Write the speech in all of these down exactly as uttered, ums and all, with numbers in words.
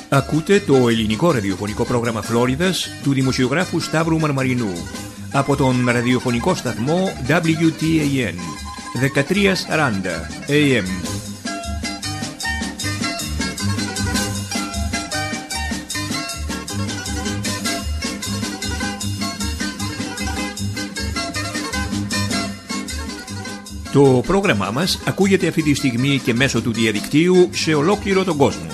Ακούτε το ελληνικό ραδιοφωνικό πρόγραμμα Φλόριδας του δημοσιογράφου Σταύρου Μαρμαρινού από τον ραδιοφωνικό σταθμό ντάμπλιου τι έι εν δεκατριακόσια σαράντα έι εμ. Το πρόγραμμά μας ακούγεται αυτή τη στιγμή και μέσω του διαδικτύου σε ολόκληρο τον κόσμο.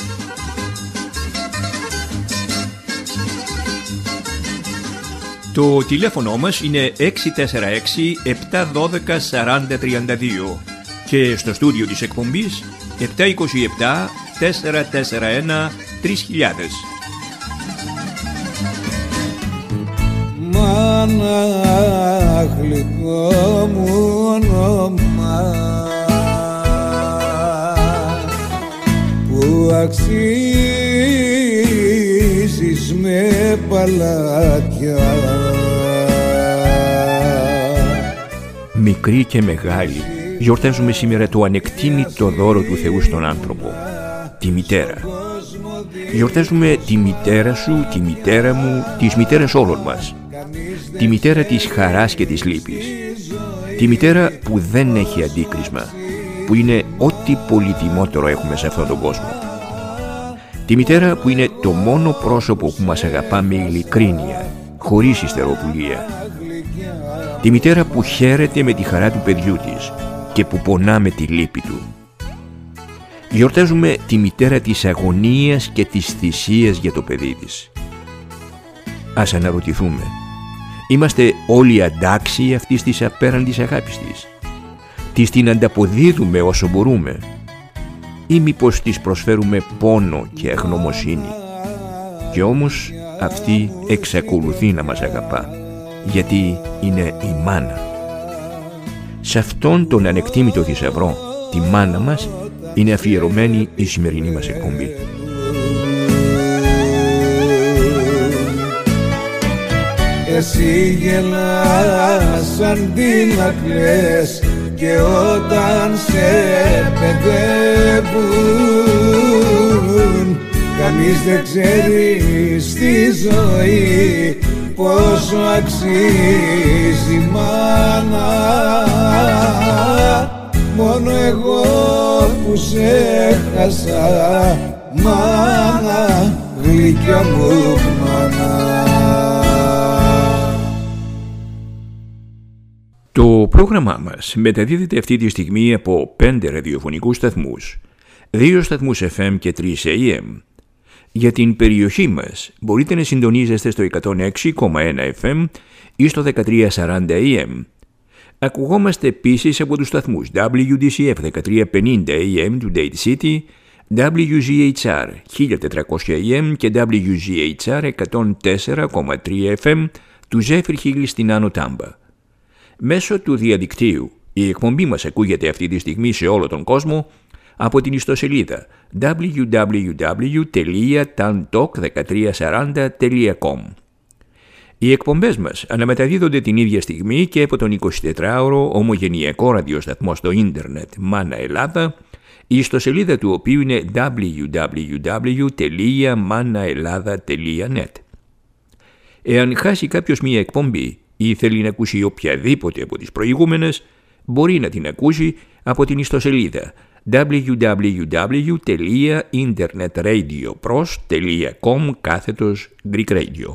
Το τηλέφωνο μας είναι έξι τέσσερα έξι επτά ένα δύο σαράντα τριάντα δύο και στο στούντιο της εκπομπής επτά δύο επτά τέσσερα τέσσερα ένα τρεις χιλιάδες. Μάνα γλυκό μου όνομα που αξίζεις με παλάτια. Μικροί και μεγάλοι, γιορτάζουμε σήμερα το ανεκτήμητο δώρο του Θεού στον άνθρωπο, τη μητέρα. Γιορτάζουμε τη μητέρα σου, τη μητέρα μου, τις μητέρες όλων μας. Τη μητέρα της χαράς και της λύπης. Τη μητέρα που δεν έχει αντίκρισμα, που είναι ό,τι πολυτιμότερο έχουμε σε αυτόν τον κόσμο. Τη μητέρα που είναι το μόνο πρόσωπο που μας αγαπά με ειλικρίνεια, χωρίς ιστεροπουλία. Τη μητέρα που χαίρεται με τη χαρά του παιδιού της και που πονά με τη λύπη του. Γιορτάζουμε τη μητέρα της αγωνίας και της θυσίας για το παιδί της. Ας αναρωτηθούμε, είμαστε όλοι αντάξιοι αυτής της απέραντης αγάπης της? Της την ανταποδίδουμε όσο μπορούμε? Ή μήπως της προσφέρουμε πόνο και αγνωμοσύνη? Και όμως αυτή εξακολουθεί να μας αγαπά, γιατί είναι η μάνα. Σε αυτόν τον ανεκτήμητο θησαυρό, τη μάνα μας, είναι αφιερωμένη η σημερινή μας εκπομπή. Εσύ γελάς αντί να κλαις και όταν σε παιδεύουν κανείς δεν ξέρει στη ζωή πόσο αξίζει μάνα. Μόνο εγώ που σε χάσα, μάνα, γλυκιά μου μάνα. Το πρόγραμμά μας μεταδίδεται αυτή τη στιγμή από πέντε ραδιοφωνικούς σταθμούς, δύο σταθμούς εφ εμ και τρεις έι εμ. Για την περιοχή μας μπορείτε να συντονίζεστε στο εκατόν έξι κόμμα ένα εφ εμ ή στο δεκατριακόσια σαράντα έι εμ. Ακουγόμαστε επίσης από τους σταθμούς ντάμπλιου ντι σι εφ δεκατριακόσια πενήντα έι εμ του Dade City, ντάμπλιου ζι έιτς αρ χίλια τετρακόσια έι εμ και ντάμπλιου ζι έιτς αρ εκατόν τέσσερα κόμμα τρία εφ εμ του Ζέφρι Χίλ στην Άνω Τάμπα. Μέσω του διαδικτύου η εκπομπή μας ακούγεται αυτή τη στιγμή σε όλο τον κόσμο από την ιστοσελίδα ντάμπλιου ντάμπλιου ντάμπλιου τελεία ταντοκ δεκατριακόσια σαράντα τελεία κομ. Οι εκπομπές μας αναμεταδίδονται την ίδια στιγμή και από τον εικοσιτετράωρο ομογενειακό ραδιοσταθμό στο ίντερνετ Μάνα Ελλάδα, η ιστοσελίδα του οποίου είναι ντάμπλιου ντάμπλιου ντάμπλιου τελεία μάνα Ελλάδα τελεία νετ. Εάν χάσει κάποιος μία εκπομπή ή θέλει να ακούσει οποιαδήποτε από τις προηγούμενες, μπορεί να την ακούσει από την ιστοσελίδα ντάμπλιου ντάμπλιου ντάμπλιου τελεία internetradiopros τελεία com κάθετος Greek Radio.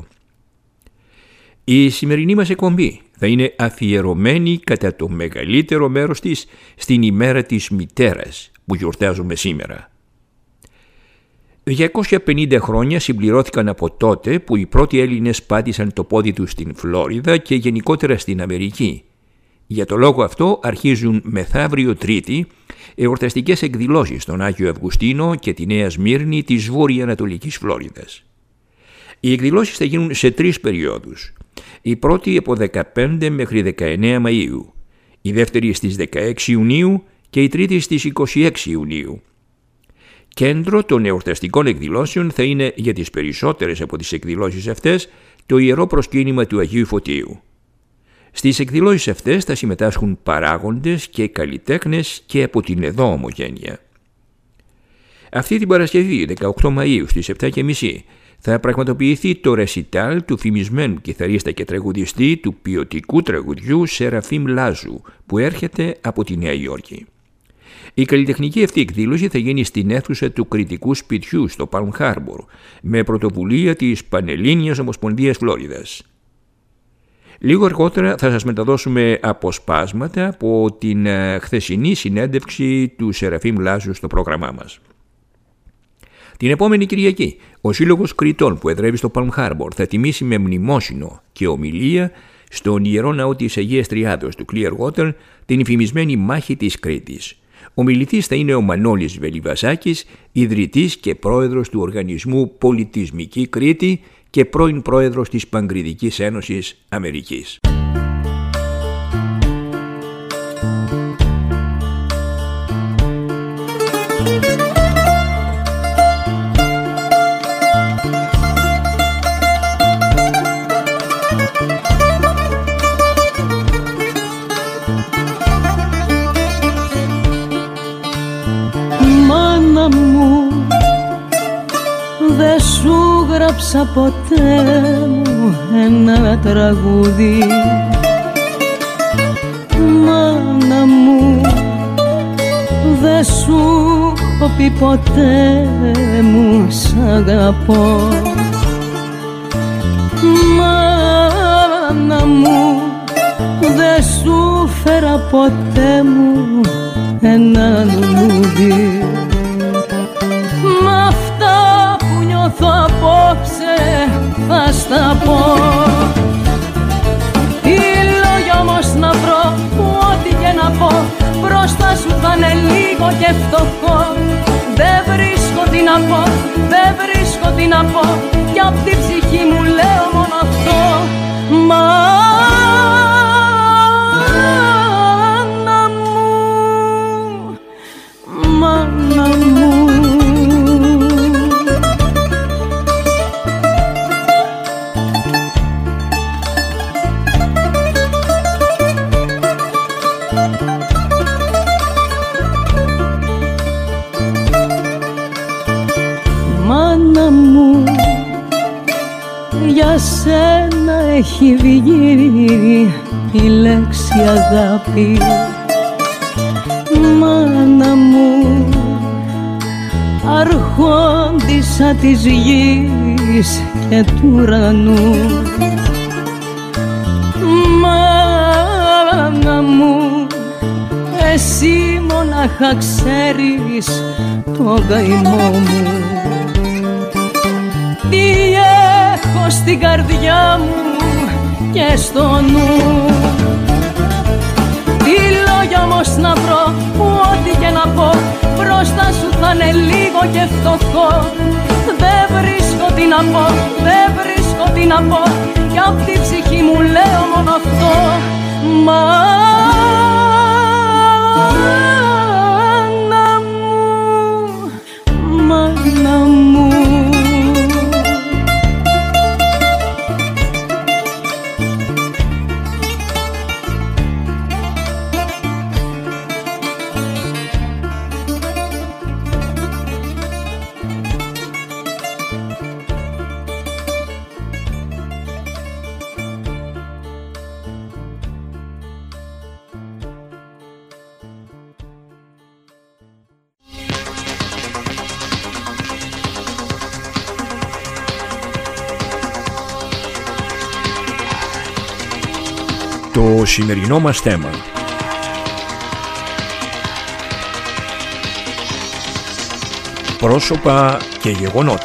Η σημερινή μας εκπομπή θα είναι αφιερωμένη κατά το μεγαλύτερο μέρος της στην ημέρα της μητέρας που γιορτάζουμε σήμερα. διακόσια πενήντα χρόνια συμπληρώθηκαν από τότε που οι πρώτοι Έλληνες πάτησαν το πόδι τους στην Φλόριδα και γενικότερα στην Αμερική. Για το λόγο αυτό αρχίζουν μεθαύριο Τρίτη εορταστικές εκδηλώσεις στον Άγιο Αυγουστίνο και τη Νέα Σμύρνη της βόρεια-ανατολικής Φλόριδας. Οι εκδηλώσεις θα γίνουν σε τρεις περιόδους. Η πρώτη από δεκαπέντε μέχρι δεκαεννέα Μαΐου, η δεύτερη στις δεκαέξι Ιουνίου και η τρίτη στις είκοσι έξι Ιουνίου. Κέντρο των εορταστικών εκδηλώσεων θα είναι για τις περισσότερες από τις εκδηλώσεις αυτές το Ιερό Προσκύνημα του Αγίου Φωτίου. Στις εκδηλώσεις αυτές θα συμμετάσχουν παράγοντες και καλλιτέχνες και από την εδώ ομογένεια. Αυτή την Παρασκευή, δεκαοκτώ Μαΐου στις επτά και μισή, θα πραγματοποιηθεί το ρεσιτάλ του φημισμένου κιθαρίστα και τραγουδιστή του ποιοτικού τραγουδιού Σεραφείμ Λάζου, που έρχεται από τη Νέα Υόρκη. Η καλλιτεχνική αυτή εκδήλωση θα γίνει στην αίθουσα του Κριτικού Σπιτιού στο Palm Harbor, με πρωτοβουλία της Πανελλήνιας Ομοσπονδίας Φλόριδας. Λίγο αργότερα θα σας μεταδώσουμε αποσπάσματα από την χθεσινή συνέντευξη του Σεραφείμ Λάζου στο πρόγραμμά μας. Την επόμενη Κυριακή, ο Σύλλογος Κριτών που εδρεύει στο Palm Harbor θα τιμήσει με μνημόσυνο και ομιλία στον Ιερό Ναό της Αγίας Τριάδος του Clearwater την υφημισμένη μάχη της Κρήτης. Ο μιλητής θα είναι ο Μανώλης Βελιβασάκης, ιδρυτής και πρόεδρος του οργανισμού Πολιτισμική Κρήτη και πρώην πρόεδρος της Παγκριτικής Ένωσης Αμερικής. Μάνα μου, δε σου γράψα ποτέ μου ένα τραγούδι. Μάνα μου, δε σου έχω πει ποτέ μου σ' αγαπώ. Μάνα μου, δε σου φέρα ποτέ μου ένα λουλούδι. Μ' αυτά που νιώθω απόψε θα στα πω. Τι λόγια όμως να βρω, ό,τι και να πω μπροστά σου θα είναι λίγο και φτωχό. Δεν βρίσκω τι να πω, δεν βρίσκω τι να πω, κι απ' την ψυχή μου λέω μόνο αυτό. Μα μάνα μου. Μάνα μου, για σένα έχει βγει η λέξη αγάπη. Μάνα μου, αρχόντισσα της γης και του ουρανού. Μάνα μου, εσύ μονάχα ξέρεις τον καημό μου. Τι έχω στην καρδιά μου και στο νου. Τι λόγια όμως να βρω, ό,τι και να πω μπροστά σου θα είναι λίγο και φτωχό. Δεν βρίσκω τι να πω, δεν βρίσκω τι να πω, κι απ' την ψυχή μου λέω μόνο αυτό. Μάνα μου, μάνα μου. Το σημερινό μας θέμα. Πρόσωπα και γεγονότα.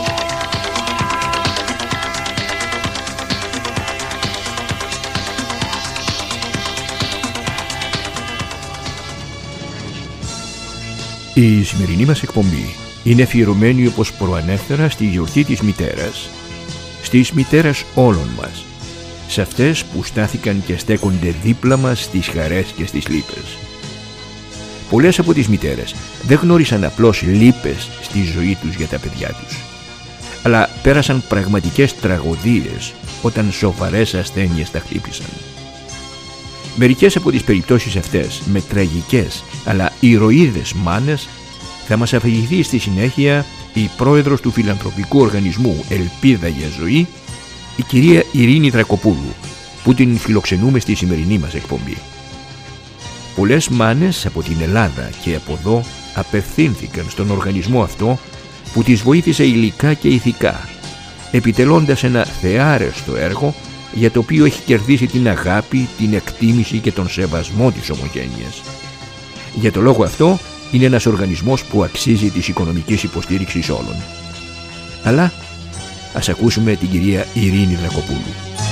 Η σημερινή μας εκπομπή είναι αφιερωμένη, όπως προανέφερα, στη γιορτή της μητέρας. Στις μητέρες όλων μας. Σε αυτές που στάθηκαν και στέκονται δίπλα μας στις χαρές και στις λύπες. Πολλές από τις μητέρες δεν γνώρισαν απλώς λύπες στη ζωή τους για τα παιδιά τους, αλλά πέρασαν πραγματικές τραγωδίες όταν σοβαρές ασθένειες τα χτύπησαν. Μερικές από τις περιπτώσεις αυτές, με τραγικές αλλά ηρωίδες μάνες, Θα μας αφηγηθεί στη συνέχεια η πρόεδρος του φιλανθρωπικού οργανισμού Ελπίδα για Ζωή, η κυρία Ειρήνη Δρακοπούλου, που την φιλοξενούμε στη σημερινή μας εκπομπή. Πολλές μάνες από την Ελλάδα και από εδώ απευθύνθηκαν στον οργανισμό αυτό που τις βοήθησε υλικά και ηθικά, επιτελώντας ένα θεάρεστο έργο για το οποίο έχει κερδίσει την αγάπη, την εκτίμηση και τον σεβασμό της ομογένειας. Για το λόγο αυτό είναι ένας οργανισμός που αξίζει της οικονομικής υποστήριξης όλων. Αλλά ας ακούσουμε την κυρία Ειρήνη Δρακοπούλου.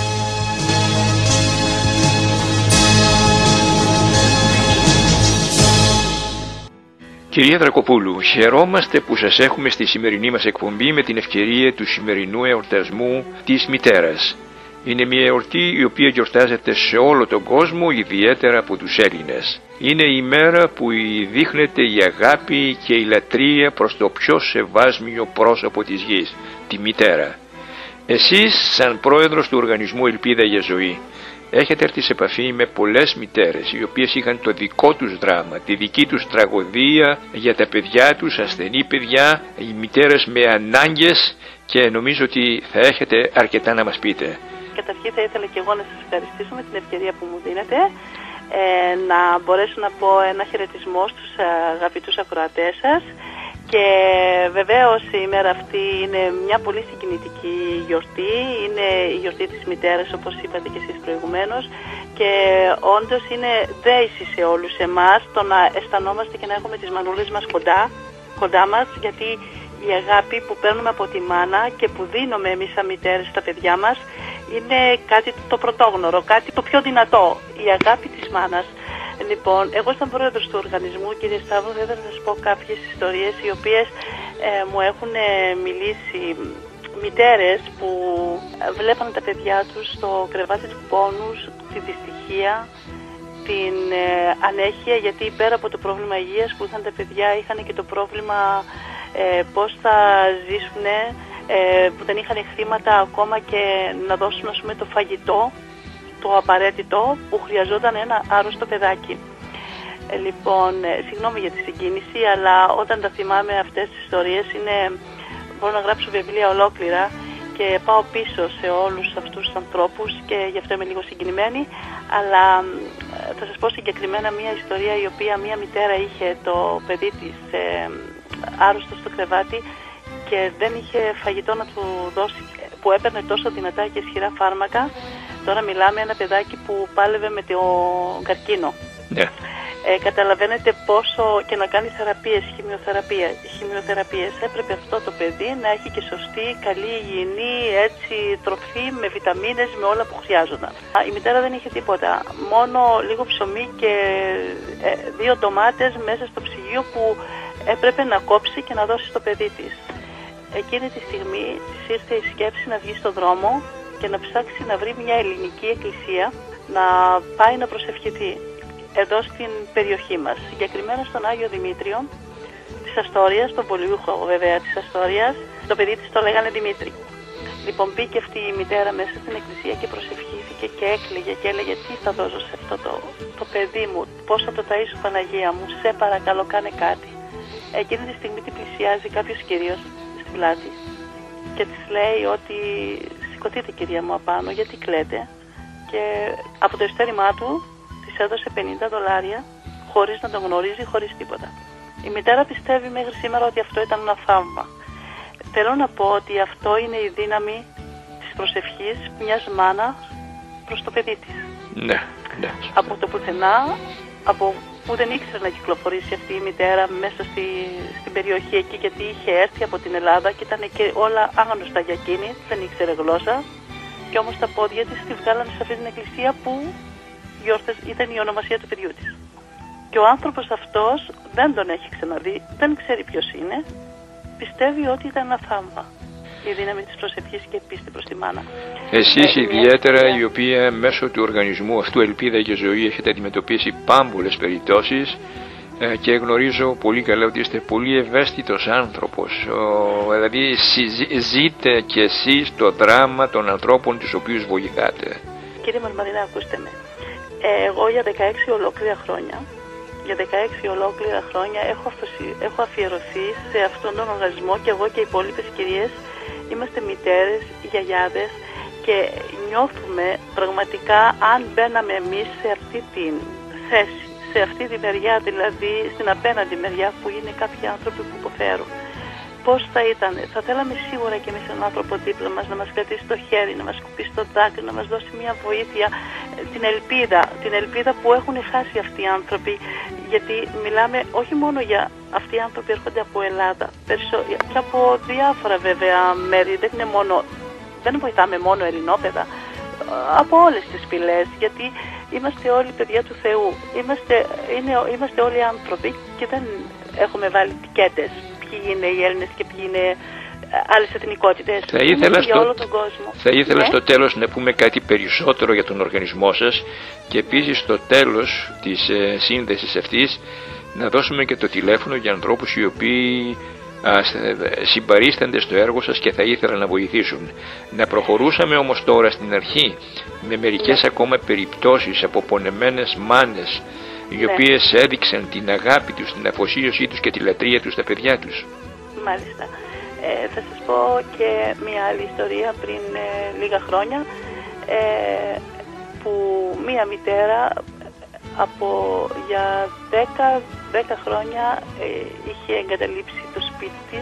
Κυρία Δρακοπούλου, χαιρόμαστε που σας έχουμε στη σημερινή μας εκπομπή με την ευκαιρία του σημερινού εορτασμού της μητέρας. Είναι μια εορτή η οποία γιορτάζεται σε όλο τον κόσμο, ιδιαίτερα από τους Έλληνες. Είναι η μέρα που δείχνεται η αγάπη και η λατρεία προς το πιο σεβάσμιο πρόσωπο της γης, τη μητέρα. Εσείς, σαν πρόεδρος του οργανισμού Ελπίδα για Ζωή, έχετε έρθει σε επαφή με πολλές μητέρες οι οποίες είχαν το δικό τους δράμα, τη δική τους τραγωδία για τα παιδιά τους, ασθενή παιδιά, οι μητέρες με ανάγκες, και νομίζω ότι θα έχετε αρκετά να μας πείτε. Καταρχήν θα ήθελα και εγώ να σας ευχαριστήσω με την ευκαιρία που μου δίνετε, ε, να μπορέσω να πω ένα χαιρετισμό στους αγαπητούς ακροατές σας. Και βεβαίως η ημέρα αυτή είναι μια πολύ συγκινητική γιορτή, είναι η γιορτή της μητέρας, όπως είπατε και εσείς προηγουμένως, και όντως είναι δέηση σε όλους εμάς το να αισθανόμαστε και να έχουμε τις μανούλες μας κοντά, κοντά μας, γιατί η αγάπη που παίρνουμε από τη μάνα και που δίνουμε εμείς σαν μητέρες στα παιδιά μας είναι κάτι το πρωτόγνωρο, κάτι το πιο δυνατό, η αγάπη της μάνας. Λοιπόν, εγώ σαν πρόεδρος του οργανισμού, κύριε Σταύρο, θα ήθελα να σας πω κάποιες ιστορίες οι οποίες ε, μου έχουν ε, μιλήσει μητέρες που βλέπαν τα παιδιά τους στο κρεβάτι του πόνου, τη δυστυχία, την ε, ανέχεια, γιατί πέρα από το πρόβλημα υγείας που είχαν τα παιδιά, είχαν και το πρόβλημα ε, πώς θα ζήσουν, ε, που δεν είχαν χρήματα ακόμα και να δώσουν, ας πούμε, το φαγητό, το απαραίτητο που χρειαζόταν ένα άρρωστο παιδάκι. Ε, λοιπόν, ε, συγγνώμη για τη συγκίνηση, αλλά όταν τα θυμάμαι αυτές τις ιστορίες, είναι, μπορώ να γράψω βιβλία ολόκληρα και πάω πίσω σε όλους αυτούς τους ανθρώπους και γι' αυτό είμαι λίγο συγκινημένη, αλλά ε, θα σας πω συγκεκριμένα μια ιστορία η οποία μια μητέρα είχε το παιδί της ε, άρρωστο στο κρεβάτι και δεν είχε φαγητό να του δώσει, που έπαιρνε τόσο δυνατά και ισχυρά φάρμακα. Τώρα μιλάμε ένα παιδάκι που πάλευε με τον καρκίνο. Yeah. Ε, καταλαβαίνετε πόσο και να κάνει θεραπείες, χημειοθεραπεία, χημειοθεραπείες. Έπρεπε αυτό το παιδί να έχει και σωστή, καλή, υγιεινή, έτσι, τροφή με βιταμίνες, με όλα που χρειάζονταν. Η μητέρα δεν είχε τίποτα. Μόνο λίγο ψωμί και ε, δύο ντομάτες μέσα στο ψυγείο που έπρεπε να κόψει και να δώσει στο παιδί της. Εκείνη τη στιγμή της ήρθε η σκέψη να βγει στον δρόμο και να ψάξει να βρει μια ελληνική εκκλησία να πάει να προσευχηθεί εδώ στην περιοχή μας, συγκεκριμένα στον Άγιο Δημήτριο της Αστόριας, τον πολιούχο βέβαια της Αστόριας. Το παιδί της το λέγανε Δημήτρη. Λοιπόν, μπήκε αυτή η μητέρα μέσα στην εκκλησία και προσευχήθηκε και έκλαιγε και έλεγε τι θα δώσω σε αυτό το, το παιδί μου, πώς θα το ταΐσω Παναγία μου, σε παρακαλώ κάνε κάτι. Εκείνη τη στιγμή την πλησιάζει κάποιος κύριος στην πλάτη και της λέει ότι σηκωθείτε κυρία μου απάνω, γιατί κλαίτε, και από το ειστέρημά του της έδωσε πενήντα δολάρια χωρίς να τον γνωρίζει, χωρίς τίποτα. Η μητέρα πιστεύει μέχρι σήμερα ότι αυτό ήταν ένα θαύμα. Θέλω να πω ότι αυτό είναι η δύναμη της προσευχής μιας μάνας προς το παιδί της. Ναι, ναι. Από το πουθενά, από που δεν ήξερε να κυκλοφορήσει αυτή η μητέρα μέσα στη, στην περιοχή εκεί, γιατί είχε έρθει από την Ελλάδα και ήταν και όλα άγνωστα για εκείνη, δεν ήξερε γλώσσα, και όμως τα πόδια της τη βγάλανε σε αυτή την εκκλησία που γιόρτες, ήταν η ονομασία του παιδιού της. Και ο άνθρωπος αυτός δεν τον έχει ξαναδεί, δεν ξέρει ποιος είναι, πιστεύει ότι ήταν ένα θαύμα. Η δύναμη της προσευχής και πίστη προς τη μάνα. Εσείς ε, ιδιαίτερα μια... η οποία μέσω του οργανισμού αυτού Ελπίδα και Ζωή έχετε αντιμετωπίσει πάμπολες περιπτώσεις ε, και γνωρίζω πολύ καλά ότι είστε πολύ ευαίσθητος άνθρωπος. Ο, δηλαδή ζείτε κι εσείς το δράμα των ανθρώπων τους οποίους βοηθάτε. Κύριε Μαρμαρινά, ακούστε με. Ε, εγώ για δεκαέξι ολόκληρα χρόνια για δεκαέξι ολόκληρα χρόνια έχω, αφοσι... έχω αφιερωθεί σε αυτόν τον οργανισμό και εγώ και οι υπόλοιπες κυρίες είμαστε μητέρες, γιαγιάδες και νιώθουμε πραγματικά αν μπαίναμε εμείς σε αυτή τη θέση, σε αυτή τη μεριά, δηλαδή στην απέναντι μεριά που είναι κάποιοι άνθρωποι που υποφέρουν. Πώς θα ήταν, θα θέλαμε σίγουρα και εμείς έναν άνθρωπο δίπλα μας να μας κρατήσει το χέρι, να μας κουπίσει το δάκρυ, να μας δώσει μια βοήθεια, την ελπίδα, την ελπίδα που έχουν χάσει αυτοί οι άνθρωποι, γιατί μιλάμε όχι μόνο για αυτοί οι άνθρωποι έρχονται από Ελλάδα, και από διάφορα βέβαια μέρη, δεν είναι μόνο, δεν βοηθάμε μόνο ελληνόπαιδα, από όλες τις φυλές, γιατί είμαστε όλοι παιδιά του Θεού, είμαστε, είναι, είμαστε όλοι άνθρωποι και δεν έχουμε βάλει τικέτες. Ποιοι είναι οι Έλληνες και ποιοι είναι άλλες εθνικότητες. Θα ήθελα, στο... όλο τον κόσμο. Θα ήθελα ναι. στο τέλος να πούμε κάτι περισσότερο για τον οργανισμό σας και επίσης στο τέλος της ε, σύνδεσης αυτής να δώσουμε και το τηλέφωνο για ανθρώπους οι οποίοι α, συμπαρίστανται στο έργο σας και θα ήθελαν να βοηθήσουν. Να προχωρούσαμε όμως τώρα στην αρχή με μερικές ναι. ακόμα περιπτώσεις από πονεμένες μάνες οι ναι. οποίες έδειξαν την αγάπη τους, την αφοσίωσή τους και τη λατρεία τους στα παιδιά τους. Μάλιστα. Ε, θα σας πω και μια άλλη ιστορία πριν ε, λίγα χρόνια ε, που μια μητέρα από για δέκα χρόνια ε, είχε εγκαταλείψει το σπίτι της,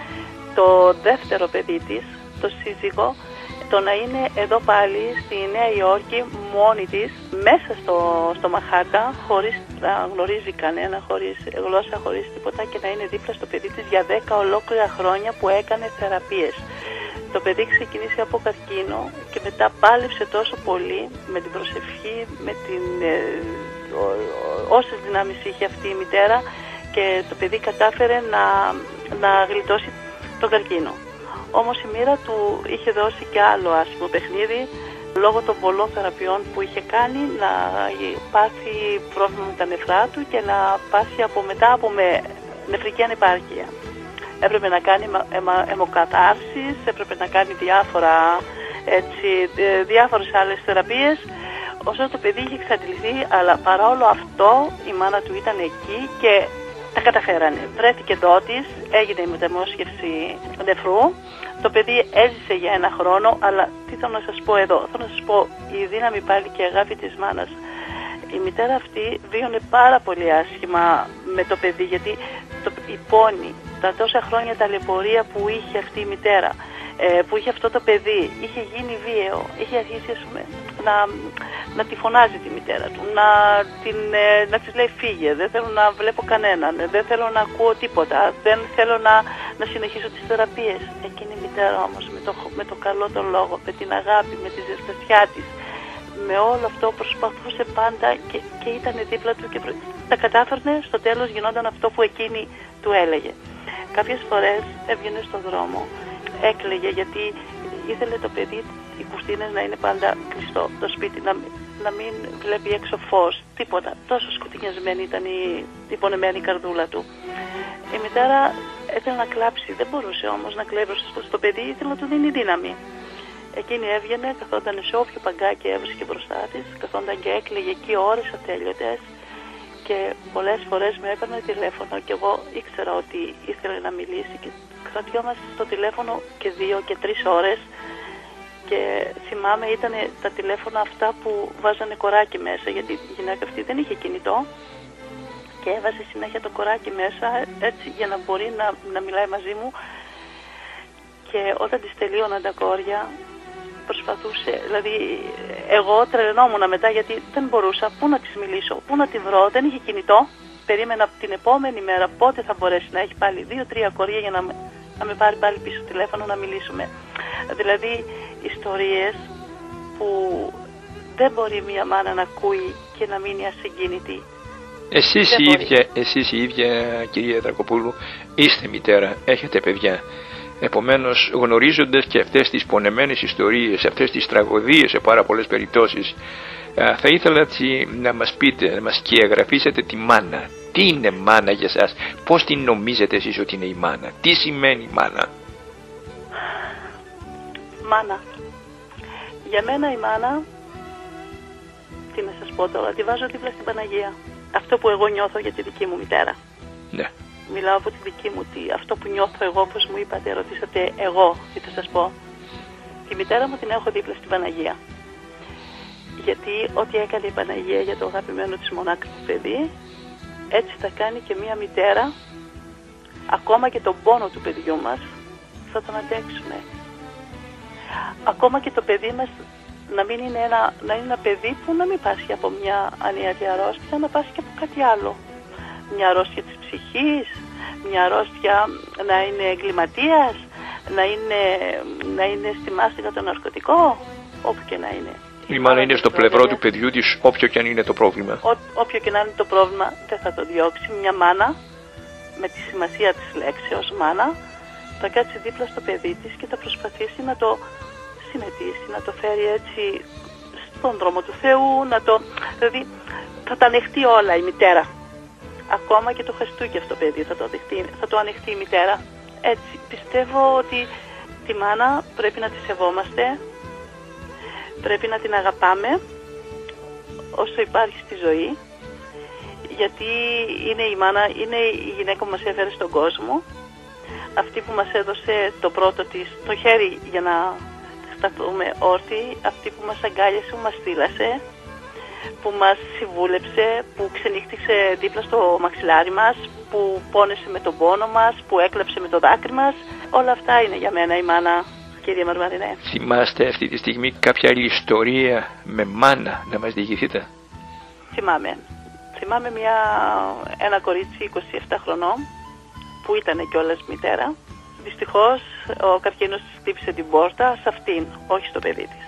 το δεύτερο παιδί της, το σύζυγο, το να είναι εδώ πάλι στη Νέα Υόρκη μόνη της, μέσα στο, στο Μαχάτα, χωρίς να γνωρίζει κανένα, χωρίς γλώσσα, χωρίς τίποτα και να είναι δίπλα στο παιδί της για δέκα ολόκληρα χρόνια που έκανε θεραπείες. Το παιδί ξεκίνησε από καρκίνο και μετά πάλεψε τόσο πολύ με την προσευχή, με την, ε, ό, όσες δυνάμεις είχε αυτή η μητέρα και το παιδί κατάφερε να, να γλιτώσει τον καρκίνο. Όμως η μοίρα του είχε δώσει και άλλο άσχημο παιχνίδι λόγω των πολλών θεραπείων που είχε κάνει να πάθει πρόβλημα με τα νεφρά του και να πάθει από μετά από με νεφρική ανεπάρκεια. Έπρεπε να κάνει αιμοκατάρσεις, έπρεπε να κάνει διάφορα, έτσι, διάφορες άλλες θεραπείες, όσο το παιδί είχε εξαντληθεί, αλλά παρόλο αυτό η μάνα του ήταν εκεί και τα καταφέρανε. Βρέθηκε δότης, έγινε η μεταμόσχευση νεφρού. Το παιδί έζησε για ένα χρόνο, αλλά τι θέλω να σας πω εδώ. Θέλω να σας πω η δύναμη πάλι και η αγάπη της μάνας. Η μητέρα αυτή βίωνε πάρα πολύ άσχημα με το παιδί, γιατί το, η πόνη, τα τόσα χρόνια ταλαιπωρία που είχε αυτή η μητέρα, ε, που είχε αυτό το παιδί, είχε γίνει βίαιο, είχε αρχίσει πούμε, να, να τη φωνάζει τη μητέρα του, να, την, ε, να της λέει φύγε, δεν θέλω να βλέπω κανέναν, δεν θέλω να ακούω τίποτα, δεν θέλω να, να συνεχίσω τις θεραπείες. Εκείνη η μητέρα όμως με το, με το καλό τον λόγο, με την αγάπη, με τη ζεστασιά της, με όλο αυτό προσπαθούσε πάντα και, και ήταν δίπλα του και προ... τα κατάφερνε, στο τέλος γινόταν αυτό που εκείνη του έλεγε. Κάποιες φορές έβγαινε στον δρόμο, έκλαιγε γιατί ήθελε το παιδί, οι κουστίνες να είναι πάντα κλειστό, το σπίτι να, να μην βλέπει έξω φως, τίποτα. Τόσο σκοτεινιασμένη ήταν η, η πονεμένη καρδούλα του. Η μητέρα ήθελε να κλάψει, δεν μπορούσε όμως να κλέβει στο, στο παιδί, ήθελε να του δίνει δύναμη. Εκείνη έβγαινε, καθόταν σε όποιο παγκάκι έβρισκε μπροστά της, καθόταν και έκλαιγε εκεί ώρες ατέλειωτες και πολλές φορές με έπαιρνε τηλέφωνο και εγώ ήξερα ότι ήθελε να μιλήσει και κρατιόμαστε στο τηλέφωνο και δύο και τρεις ώρες και θυμάμαι ήταν τα τηλέφωνα αυτά που βάζανε κοράκι μέσα, γιατί η γυναίκα αυτή δεν είχε κινητό και έβαζε συνέχεια το κοράκι μέσα έτσι για να μπορεί να, να μιλάει μαζί μου και όταν της τελείωναν τα κόρια προσπαθούσε, δηλαδή εγώ τρελνόμουν μετά γιατί δεν μπορούσα, πού να της μιλήσω, πού να τη βρω, δεν είχε κινητό, περίμενα την επόμενη μέρα πότε θα μπορέσει να έχει πάλι δύο-τρία κορία για να, να με πάρει πάλι πίσω τηλέφωνο να μιλήσουμε. Δηλαδή ιστορίες που δεν μπορεί μια μάνα να ακούει και να μείνει ασυγκίνητη. Εσείς η, ίδια, εσείς η ίδια κυρία Δρακοπούλου είστε μητέρα, έχετε παιδιά. Επομένως γνωρίζοντας και αυτές τις πονεμένες ιστορίες, αυτές τις τραγωδίες σε πάρα πολλές περιπτώσεις, θα ήθελα να μας πείτε, να μας σκιαγραφίσετε τη μάνα. Τι είναι μάνα για σας, πώς την νομίζετε εσείς ότι είναι η μάνα, τι σημαίνει μάνα? Μάνα. Για μένα η μάνα, τι να σας πω τώρα, τη βάζω δίπλα στην Παναγία. αυτό που εγώ νιώθω για τη δική μου μητέρα. Ναι. Μιλάω από τη δική μου, τι, αυτό που νιώθω εγώ, όπως μου είπατε, ρωτήσατε εγώ, τι θα σας πω. Τη μητέρα μου την έχω δίπλα στην Παναγία. Γιατί ό,τι έκανε η Παναγία για το αγαπημένο της μονάχα παιδί, έτσι θα κάνει και μία μητέρα, ακόμα και τον πόνο του παιδιού μας, θα τον αντέξουμε. Ακόμα και το παιδί μας να μην είναι ένα, να είναι ένα παιδί που να μην πάσχει από μια ανίατη αρρώστια, να πάσχει από κάτι άλλο. Μια αρρώστια της ψυχής, μια αρρώστια να είναι εγκληματίας, να είναι, να είναι στη μάστιγα το ναρκωτικό, όπου και να είναι. Η μάνα είναι στο πλευρό του παιδιού της, όποιο και αν είναι το πρόβλημα. Ό, όποιο και να είναι το πρόβλημα, δεν θα το διώξει. Μια μάνα, με τη σημασία της λέξεως μάνα, θα κάτσει δίπλα στο παιδί της και θα προσπαθήσει να το συνετίσει, να το φέρει έτσι στον δρόμο του Θεού, να το, δηλαδή θα τα ανεχτεί όλα η μητέρα. Ακόμα και το Χριστούγεννα αυτό το παιδί θα το, ανεχτεί, θα το ανεχτεί η μητέρα. Έτσι, πιστεύω ότι τη μάνα πρέπει να τη σεβόμαστε, πρέπει να την αγαπάμε όσο υπάρχει στη ζωή, γιατί είναι η μάνα, είναι η γυναίκα που μας έφερε στον κόσμο, αυτή που μας έδωσε το πρώτο της, το χέρι για να σταθούμε όρθιοι, αυτή που μας αγκάλιασε, που μας στείλασε, που μας συμβούλεψε, που ξενύχτησε δίπλα στο μαξιλάρι μας, που πόνεσε με τον πόνο μας, που έκλαψε με το δάκρυ μας. Όλα αυτά είναι για μένα η μάνα, κύριε Μαρμαρινέ. Θυμάστε αυτή τη στιγμή κάποια άλλη ιστορία με μάνα να μας διηγηθείτε? Θυμάμαι. Θυμάμαι μια, ένα κορίτσι είκοσι επτά χρονών, που ήταν κιόλας μητέρα. Δυστυχώς ο καρκίνος της χτύπησε την πόρτα σε αυτήν, όχι στο παιδί της.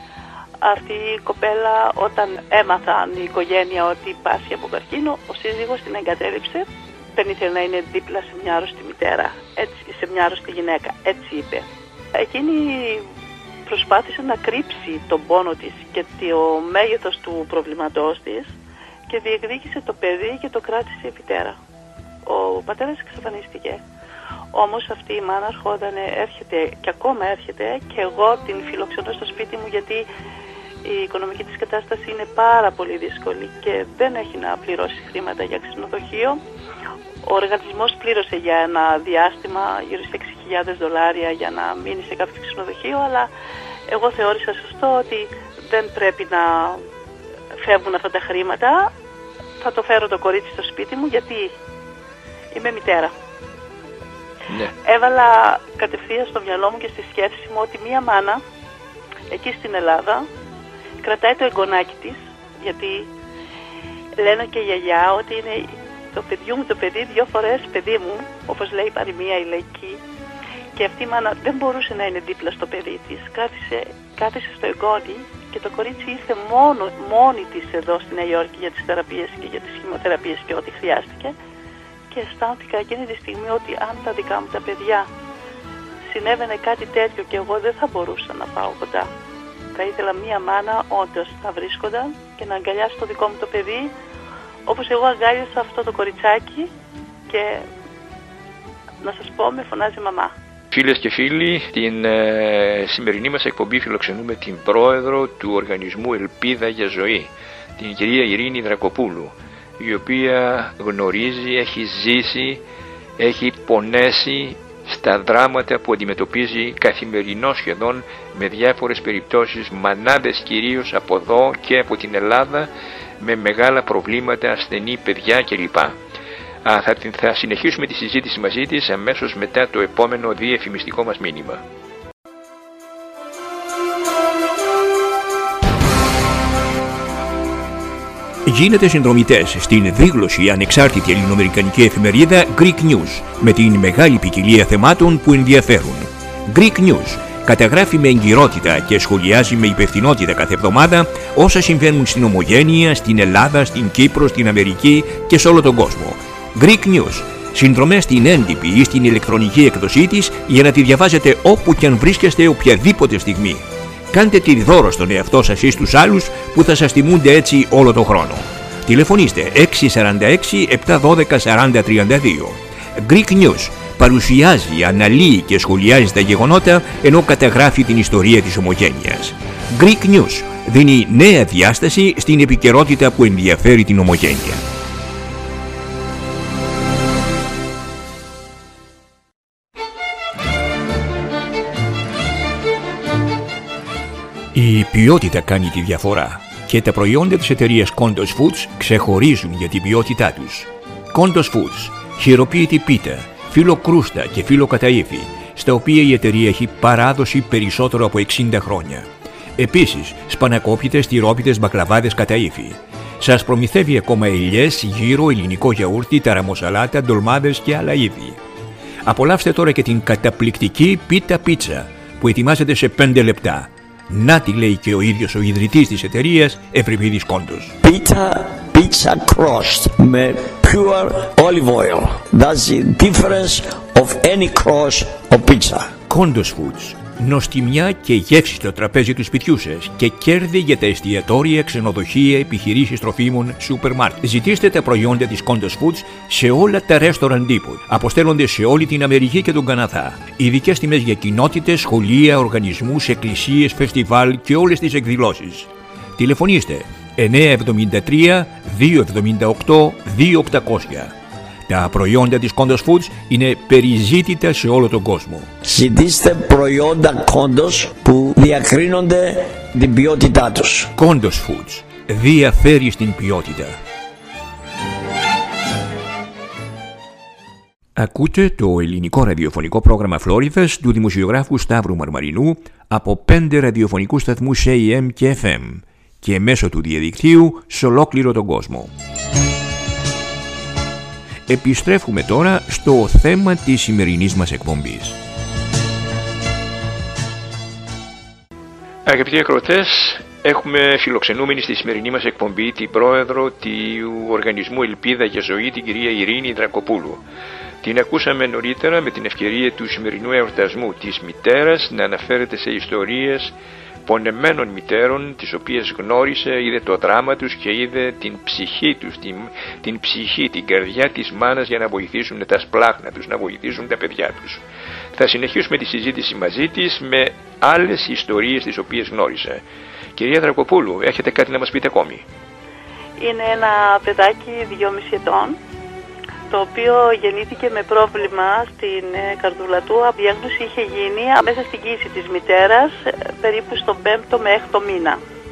Αυτή η κοπέλα, όταν έμαθαν η οικογένεια ότι πάσχει από καρκίνο, ο σύζυγος την εγκατέλειψε. Δεν ήθελε να είναι δίπλα σε μια άρρωστη μητέρα, έτσι, σε μια άρρωστη γυναίκα, έτσι είπε. Εκείνη προσπάθησε να κρύψει τον πόνο της και το μέγεθος του προβλήματός της και διεκδίκησε το παιδί και το κράτησε η μητέρα. Ο πατέρας εξαφανίστηκε. Όμως αυτή η μάνα ερχόταν, έρχεται και ακόμα έρχεται, και εγώ την φιλοξενώ στο σπίτι μου, γιατί η οικονομική της κατάσταση είναι πάρα πολύ δύσκολη και δεν έχει να πληρώσει χρήματα για ξενοδοχείο. Ο οργανισμός πλήρωσε για ένα διάστημα γύρω στις έξι χιλιάδες δολάρια για να μείνει σε κάποιο ξενοδοχείο, αλλά εγώ θεώρησα σωστό ότι δεν πρέπει να φεύγουν αυτά τα χρήματα. Θα το φέρω το κορίτσι στο σπίτι μου, γιατί είμαι μητέρα. Ναι. Έβαλα κατευθείαν στο μυαλό μου και στη σκέψη μου ότι μία μάνα εκεί στην Ελλάδα κρατάει το εγγονάκι της, γιατί λένε και η γιαγιά ότι είναι το παιδί μου το παιδί δυο φορές παιδί μου, όπως λέει η παροιμία η λαϊκή, και αυτή η μάνα δεν μπορούσε να είναι δίπλα στο παιδί της. Κάθισε, κάθισε στο εγγόνι και το κορίτσι ήρθε μόνο, μόνη της εδώ στη Νέα Υόρκη για τις θεραπείες και για τις χημειοθεραπείες και ό,τι χρειάστηκε. Και αισθάνθηκα εκείνη τη στιγμή ότι αν τα δικά μου τα παιδιά συνέβαινε κάτι τέτοιο και εγώ δεν θα μπορούσα να πάω κοντά. Θα ήθελα μία μάνα όντως να βρίσκονταν και να αγκαλιάσει το δικό μου το παιδί, όπως εγώ αγκάλιασα αυτό το κοριτσάκι, και να σας πω, με φωνάζει μαμά. Φίλες και φίλοι, την ε, σημερινή μας εκπομπή φιλοξενούμε την πρόεδρο του οργανισμού Ελπίδα για Ζωή, την κυρία Ειρήνη Δρακοπούλου, η οποία γνωρίζει, έχει ζήσει, έχει πονέσει στα δράματα που αντιμετωπίζει καθημερινώς σχεδόν, με διάφορες περιπτώσεις, μανάδες κυρίως από εδώ και από την Ελλάδα, με μεγάλα προβλήματα, ασθενή παιδιά κλπ. Α, θα, θα συνεχίσουμε τη συζήτηση μαζί της αμέσως μετά το επόμενο διαφημιστικό μας μήνυμα. Γίνετε συνδρομητές στην δίγλωση ανεξάρτητη ελληνοαμερικανική εφημερίδα Greek News, με την μεγάλη ποικιλία θεμάτων που ενδιαφέρουν. Greek News καταγράφει με εγκυρότητα και σχολιάζει με υπευθυνότητα κάθε εβδομάδα όσα συμβαίνουν στην Ομογένεια, στην Ελλάδα, στην Κύπρο, στην Αμερική και σε όλο τον κόσμο. Greek News. Συνδρομές στην έντυπη ή στην ηλεκτρονική εκδοσή της για να τη διαβάζετε όπου και αν βρίσκεστε οποιαδήποτε στιγμή. Κάντε τη δώρο στον εαυτό σας ή στους άλλους που θα σας τιμούνται έτσι όλο τον χρόνο. Τηλεφωνήστε έξι τέσσερα έξι επτά ένα δύο σαράντα τριάντα δύο. Greek News παρουσιάζει, αναλύει και σχολιάζει τα γεγονότα ενώ καταγράφει την ιστορία της Ομογένειας. Greek News δίνει νέα διάσταση στην επικαιρότητα που ενδιαφέρει την Ομογένεια. Η ποιότητα κάνει τη διαφορά και τα προϊόντα της εταιρείας Kondos Foods ξεχωρίζουν για την ποιότητά τους. Kondos Foods, χειροποίητη πίτα, φύλλο κρούστα και φύλλο καταΐφι, στα οποία η εταιρεία έχει παράδοση περισσότερο από εξήντα χρόνια. Επίσης, σπανακόπιτες, τυρόπιτες, μπακλαβάδες καταΐφι. Σας προμηθεύει ακόμα ελιές, γύρο, ελληνικό γιαούρτι, ταραμοσαλάτα, ντολμάδες και άλλα είδη. Απολαύστε τώρα και την καταπληκτική πίτα πίτσα που ετοιμάζεται σε πέντε λεπτά. Να τη λέει και ο ίδιος ο ιδρυτής της εταιρείας, Ευρυπίδης Κόντος. Πίτα pizza crust με pure olive oil. That's the difference of any crust of pizza. Kondos Foods. Νοστιμιά και γεύση στο τραπέζι του σπιτιού σας και κέρδη για τα εστιατόρια, ξενοδοχεία, επιχειρήσεις τροφίμων, σούπερ μάρκετ. Ζητήστε τα προϊόντα της Kondos Foods σε όλα τα restaurant depot. Αποστέλλονται σε όλη την Αμερική και τον Καναδά. Ειδικές τιμές για κοινότητες, σχολεία, οργανισμούς, εκκλησίες, φεστιβάλ και όλες τις εκδηλώσεις. Τηλεφωνήστε εννιά εβδομήντα τρία δύο εβδομήντα οκτώ δύο οκτακόσια. Τα προϊόντα της Kondos Foods είναι περιζήτητα σε όλο τον κόσμο. Ζητήστε προϊόντα Kondos που διακρίνονται την ποιότητά τους. Kondos Foods διαφέρει στην ποιότητα. Ακούτε το ελληνικό ραδιοφωνικό πρόγραμμα Φλόριδας του δημοσιογράφου Σταύρου Μαρμαρινού από πέντε ραδιοφωνικούς σταθμούς έι εμ και εφ εμ και μέσω του διαδικτύου σε ολόκληρο τον κόσμο. Επιστρέφουμε τώρα στο θέμα της σημερινής μας εκπομπής. Αγαπητοί ακροατές, έχουμε φιλοξενούμενη στη σημερινή μας εκπομπή την πρόεδρο του Οργανισμού Ελπίδα για Ζωή, την κυρία Ειρήνη Δρακοπούλου. Την ακούσαμε νωρίτερα με την ευκαιρία του σημερινού εορτασμού της μητέρας να αναφέρεται σε ιστορίες πονεμένων μητέρων, τις οποίες γνώρισε, είδε το δράμα τους και είδε την ψυχή τους, την, την ψυχή, την καρδιά της μάνας για να βοηθήσουν τα σπλάχνα τους, να βοηθήσουν τα παιδιά τους. Θα συνεχίσουμε τη συζήτηση μαζί της με άλλες ιστορίες τις οποίες γνώρισε. Κυρία Δρακοπούλου, έχετε κάτι να μας πείτε ακόμη? Είναι ένα παιδάκι δυόμισι ετών, το οποίο γεννήθηκε με πρόβλημα στην καρδούλα του. Η διάγνωση είχε γίνει μέσα στην κοίηση της μητέρας, περίπου στον πέμπτο με έκτο μήνα.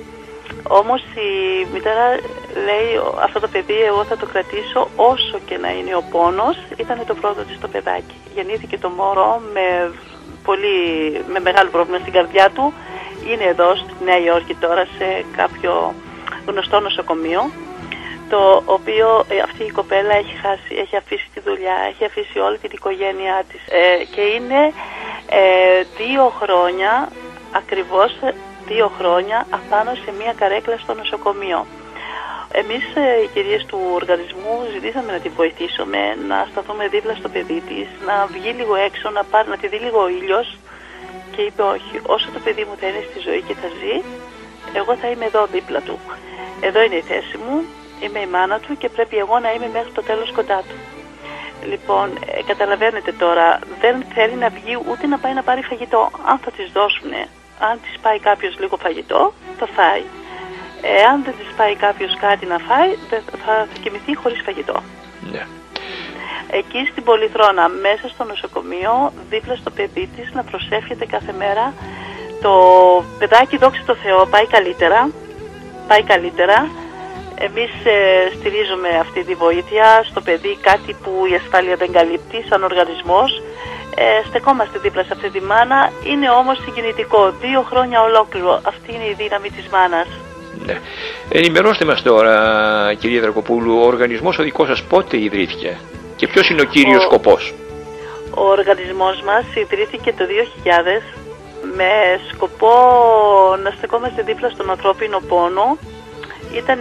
Όμως η μητέρα λέει, αυτό το παιδί εγώ θα το κρατήσω όσο και να είναι ο πόνος. Ήταν το πρώτο της το παιδάκι. Γεννήθηκε το μωρό με, πολύ, με μεγάλο πρόβλημα στην καρδιά του. Είναι εδώ στη Νέα Υόρκη τώρα σε κάποιο γνωστό νοσοκομείο, το οποίο ε, αυτή η κοπέλα έχει, χάσει, έχει αφήσει τη δουλειά, έχει αφήσει όλη την οικογένειά της ε, και είναι ε, δύο χρόνια, ακριβώς δύο χρόνια απάνω σε μια καρέκλα στο νοσοκομείο. Εμείς ε, οι κυρίες του οργανισμού ζητήσαμε να τη βοηθήσουμε, να σταθούμε δίπλα στο παιδί της, να βγει λίγο έξω, να, πάρει, να τη δει λίγο ο ήλιος, και είπε όχι, όσο το παιδί μου θα είναι στη ζωή και θα ζει, εγώ θα είμαι εδώ δίπλα του. Εδώ είναι η θέση μου. Είμαι η μάνα του και πρέπει εγώ να είμαι μέχρι το τέλος κοντά του. Λοιπόν, ε, καταλαβαίνετε τώρα, δεν θέλει να βγει ούτε να πάει να πάρει φαγητό. Αν θα της δώσουνε, αν της πάει κάποιος λίγο φαγητό, θα φάει. Εάν δεν της πάει κάποιος κάτι να φάει, θα, θα κοιμηθεί χωρίς φαγητό. Yeah. Εκεί στην Πολυθρόνα, μέσα στο νοσοκομείο, δίπλα στο παιδί της, να προσεύχεται κάθε μέρα. Το παιδάκι, δόξα τω Θεώ, πάει καλύτερα. Πάει καλύτερα. Εμείς ε, στηρίζουμε αυτή τη βοήθεια στο παιδί, κάτι που η ασφάλεια δεν καλύπτει σαν οργανισμός. Ε, στεκόμαστε δίπλα σε αυτή τη μάνα, είναι όμως συγκινητικό. Δύο χρόνια ολόκληρο, αυτή είναι η δύναμη της μάνας. Ναι. Ενημερώστε μας τώρα, κυρία Δρακοπούλου, ο οργανισμός ο δικός σας πότε ιδρύθηκε και ποιος είναι ο κύριος ο, σκοπός? Ο οργανισμός μας ιδρύθηκε το δύο χιλιάδες με σκοπό να στεκόμαστε δίπλα στον ανθρώπινο πόνο. Ήταν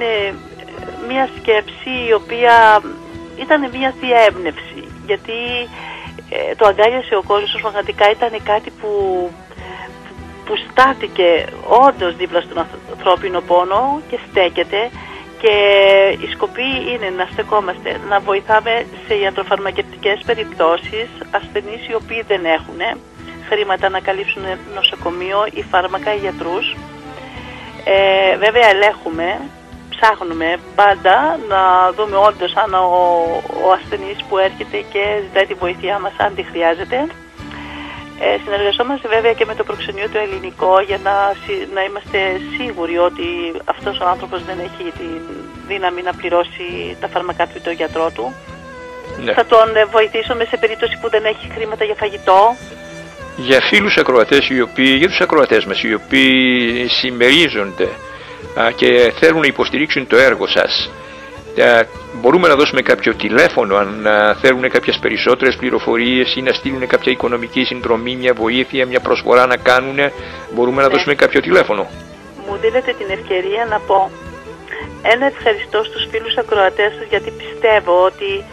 μια σκέψη η οποία ήταν μια θεία έμπνευση, γιατί ε, το αγκάλιασε ο κόσμος, πραγματικά ήταν κάτι που, που στάθηκε όντως δίπλα στον ανθρώπινο πόνο και στέκεται, και η σκοπή είναι να στεκόμαστε, να βοηθάμε σε ιατροφαρμακευτικές περιπτώσεις ασθενείς οι οποίοι δεν έχουν χρήματα να καλύψουν νοσοκομείο ή φάρμακα ή γιατρούς. Ε, βέβαια ελέγχουμε, ψάχνουμε πάντα να δούμε όντως αν ο, ο ασθενής που έρχεται και ζητάει τη βοήθειά μας, αν τη χρειάζεται. Ε, συνεργαζόμαστε βέβαια και με το προξενείο το ελληνικό για να, να είμαστε σίγουροι ότι αυτός ο άνθρωπος δεν έχει τη δύναμη να πληρώσει τα φάρμακά του ή τον γιατρό του. Ναι. Θα τον βοηθήσουμε σε περίπτωση που δεν έχει χρήματα για φαγητό. Για φίλους ακροατές, οι οποίοι, για τους ακροατές μας, οι οποίοι συμμερίζονται α, και θέλουν να υποστηρίξουν το έργο σας, α, μπορούμε να δώσουμε κάποιο τηλέφωνο αν α, θέλουν κάποιες περισσότερες πληροφορίες ή να στείλουν κάποια οικονομική συνδρομή, μια βοήθεια, μια προσφορά να κάνουν, μπορούμε να ναι. δώσουμε κάποιο τηλέφωνο. Μου δίνετε την ευκαιρία να πω ένα ευχαριστώ στους φίλους ακροατές σας, γιατί πιστεύω ότι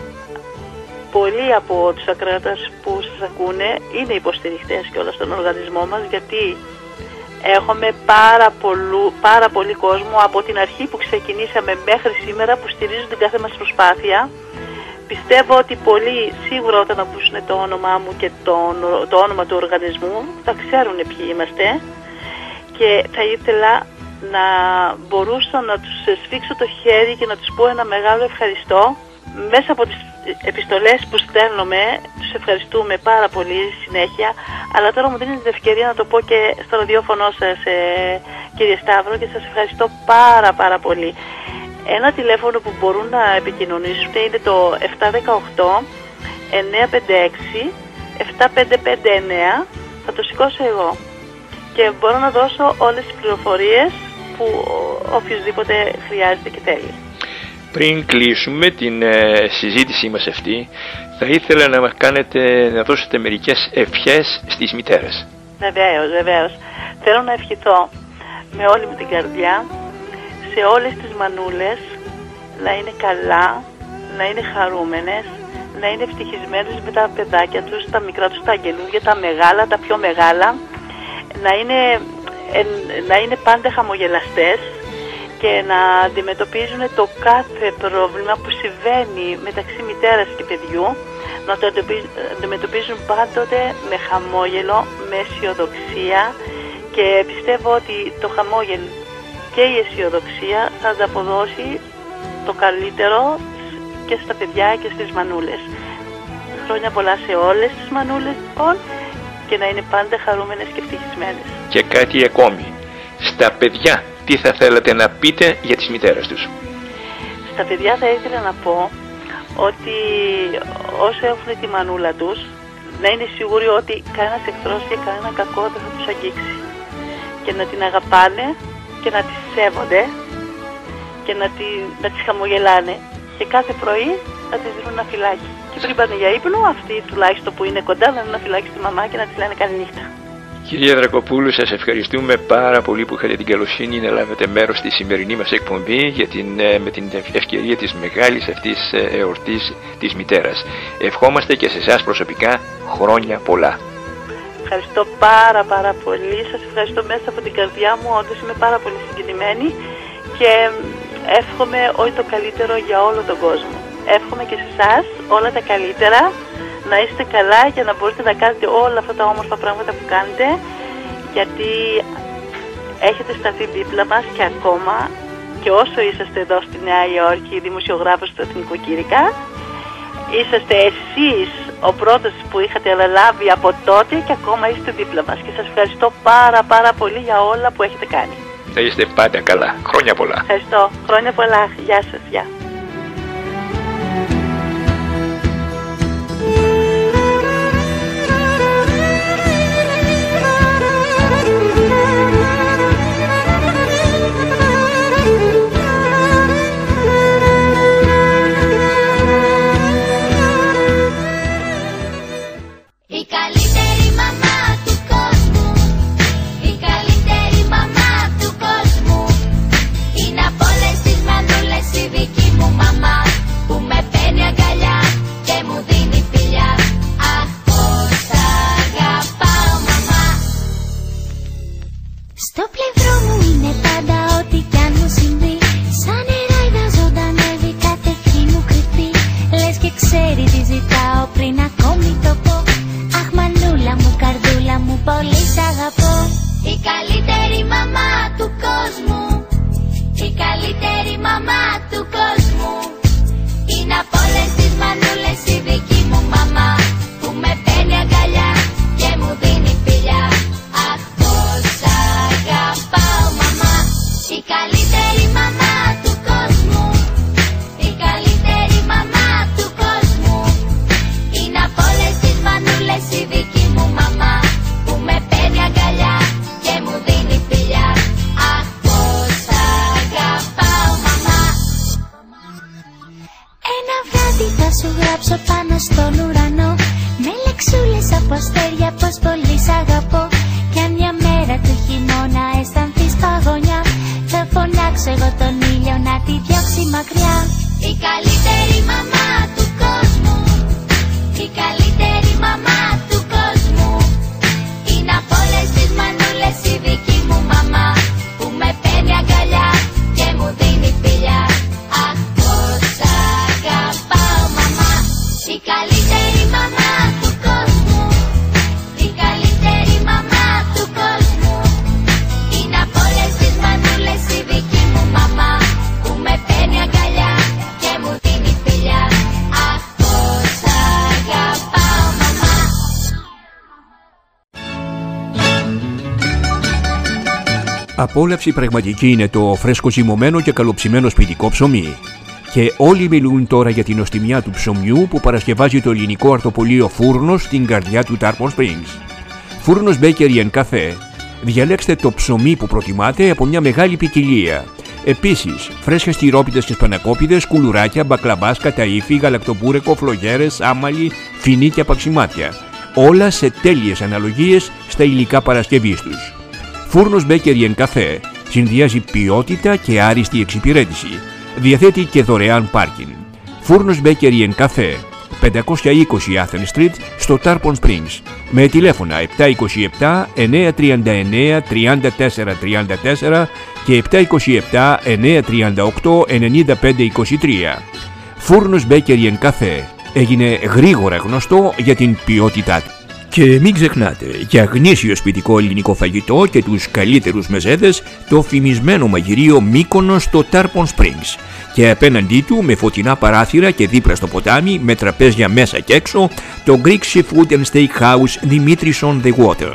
πολλοί από τους ακροατές που σας ακούνε είναι υποστηριχτές και όλα στον οργανισμό μας, γιατί έχουμε πάρα, πολλού, πάρα πολύ κόσμο από την αρχή που ξεκινήσαμε μέχρι σήμερα που στηρίζουν την κάθε μας προσπάθεια. Πιστεύω ότι πολλοί σίγουρα όταν ακούσουν το όνομά μου και το, το όνομα του οργανισμού θα ξέρουν ποιοι είμαστε, και θα ήθελα να μπορούσα να τους σφίξω το χέρι και να τους πω ένα μεγάλο ευχαριστώ. Μέσα από τις επιστολές που στέλνουμε τους ευχαριστούμε πάρα πολύ συνέχεια, αλλά τώρα μου δίνετε την ευκαιρία να το πω και στο ραδιόφωνο σας, ε, κύριε Σταύρο, και σας ευχαριστώ πάρα πάρα πολύ. Ένα τηλέφωνο που μπορούν να επικοινωνήσουν είναι το επτά ένα οκτώ εννιά πέντε έξι επτά πέντε πέντε εννιά. Θα το σηκώσω εγώ και μπορώ να δώσω όλες τις πληροφορίες που οποιοδήποτε χρειάζεται και θέλει. Πριν κλείσουμε την ε, συζήτησή μας αυτή, θα ήθελα να μας κάνετε, να δώσετε μερικές ευχές στις μητέρες. Βεβαίως, βεβαίως. Θέλω να ευχηθώ με όλη μου την καρδιά σε όλες τις μανούλες να είναι καλά, να είναι χαρούμενες, να είναι ευτυχισμένες με τα παιδάκια τους, τα μικρά τους, τα αγγελούδια, τα μεγάλα, τα πιο μεγάλα, να είναι, ε, να είναι πάντα χαμογελαστές και να αντιμετωπίζουν το κάθε πρόβλημα που συμβαίνει μεταξύ μητέρας και παιδιού, να το αντιμετωπίζουν πάντοτε με χαμόγελο, με αισιοδοξία, και πιστεύω ότι το χαμόγελο και η αισιοδοξία θα ανταποδώσει το καλύτερο και στα παιδιά και στις μανούλες. Χρόνια πολλά σε όλες τις μανούλες λοιπόν, και να είναι πάντα χαρούμενες και ευτυχισμένες. Και κάτι ακόμη, στα παιδιά τι θα θέλατε να πείτε για τις μητέρες τους? Στα παιδιά θα ήθελα να πω ότι όσο έχουν τη μανούλα τους, να είναι σίγουροι ότι κανένας εχθρός και κανένα κακό δεν θα τους αγγίξει, και να την αγαπάνε και να τις σέβονται και να, τη, να τις χαμογελάνε, και κάθε πρωί να τις δίνουν ένα φυλάκι, και πριν πάνε για ύπνο αυτοί τουλάχιστον που είναι κοντά να δίνουν ένα φυλάκι στη μαμά και να της λένε καλή νύχτα. Κυρία Δρακοπούλου, σας ευχαριστούμε πάρα πολύ που είχατε την καλοσύνη να λάβετε μέρος στη σημερινή μας εκπομπή για την, με την ευκαιρία της μεγάλης αυτής εορτής της μητέρας. Ευχόμαστε και σε εσάς προσωπικά χρόνια πολλά. Ευχαριστώ πάρα πάρα πολύ. Σας ευχαριστώ μέσα από την καρδιά μου. Όντως είμαι πάρα πολύ συγκινημένη και εύχομαι ό,τι το καλύτερο για όλο τον κόσμο. Εύχομαι και σε εσάς όλα τα καλύτερα, να είστε καλά και να μπορείτε να κάνετε όλα αυτά τα όμορφα πράγματα που κάνετε, γιατί έχετε σταθεί δίπλα μας και ακόμα, και όσο είσαστε εδώ στη Νέα Υόρκη δημοσιογράφος του Εθνικού Κήρυκα, είσαστε εσείς ο πρώτος που είχατε αναλάβει από τότε και ακόμα είστε δίπλα μας, και σας ευχαριστώ πάρα πάρα πολύ για όλα που έχετε κάνει. Θα είστε πάντα καλά. Χρόνια πολλά. Ευχαριστώ. Χρόνια πολλά. Γεια σας. Γεια. Στο πλευρό μου είναι πάντα ό,τι κι αν μου συμβεί. Σαν νεράιδα ζωντανεύει κάθε ευχή μου κρυφή. Λες και ξέρει τι ζητάω πριν ακόμη το πω. Αχ μανούλα μου, καρδούλα μου, πολύ σ' αγαπώ. Η καλύτερη μαμά του κόσμου, η καλύτερη μαμά του κόσμου. Είναι από όλες τις μανούλες η δική μου μαμά, που με παίρνει αγκαλιά και μου σ' αγαπώ. Κι αν μια μέρα του χειμώνα αισθανθείς παγωνιά, θα φωνάξω εγώ τον ήλιο να τη διώξει μακριά. Η καλύτερη μαμά του κόσμου, η καλύτερη μαμά του κόσμου, είναι από όλες τις μανούλες η δική μου μαμά, που με παίρνει αγκαλιά και μου δίνει φιλιά. Αχ, πως αγαπάω μαμά. Η καλύτερη μαμά του κόσμου, η καλύτερη μαμά του κόσμου, είναι από όλες τις μανούλες η δική μου μαμά, που με παίρνει αγκαλιά και μου δίνει φιλιά. Αχ, πως αγαπάω μαμά. Απόλαυση πραγματική είναι το φρέσκο ζυμωμένο και καλοψημένο σπιτικό ψωμί. Και όλοι μιλούν τώρα για την νοστιμιά του ψωμιού που παρασκευάζει το ελληνικό αρτοπολείο Φούρνος στην καρδιά του Tarpon Springs. Φούρνος Bakery and Cafe. Διαλέξτε το ψωμί που προτιμάτε από μια μεγάλη ποικιλία. Επίσης, φρέσκες τυρόπιτες και σπανακόπιδες, κουλουράκια, μπακλαβάς, καταΐφι, γαλακτοπούρεκο, φλογέρες, άμαλι, φινί και απαξιμάτια. Όλα σε τέλειες αναλογίες στα υλικά παρασκευής τους. Φούρνος Bakery and Cafe συνδυάζει ποιότητα και άριστη εξυπηρέτηση. Διαθέτει και δωρεάν πάρκινγκ. Φούρνος Bakery and Cafe, πεντακόσια είκοσι Athens Street στο Tarpon Springs, με τηλέφωνα επτά είκοσι επτά εννιακόσια τριάντα εννέα τριάντα τέσσερα τριάντα τέσσερα και επτά είκοσι επτά εννιακόσια τριάντα οκτώ ενενήντα πέντε είκοσι τρία. Φούρνος Bakery and Cafe έγινε γρήγορα γνωστό για την ποιότητά του. Και μην ξεχνάτε, για γνήσιο σπιτικό ελληνικό φαγητό και τους καλύτερους μεζέδες, το φημισμένο μαγειρίο Μύκονος στο Tarpon Springs. Και απέναντί του, με φωτεινά παράθυρα και δίπλα στο ποτάμι, με τραπέζια μέσα και έξω, το Greek Seafood and Steakhouse Dimitris on the Water.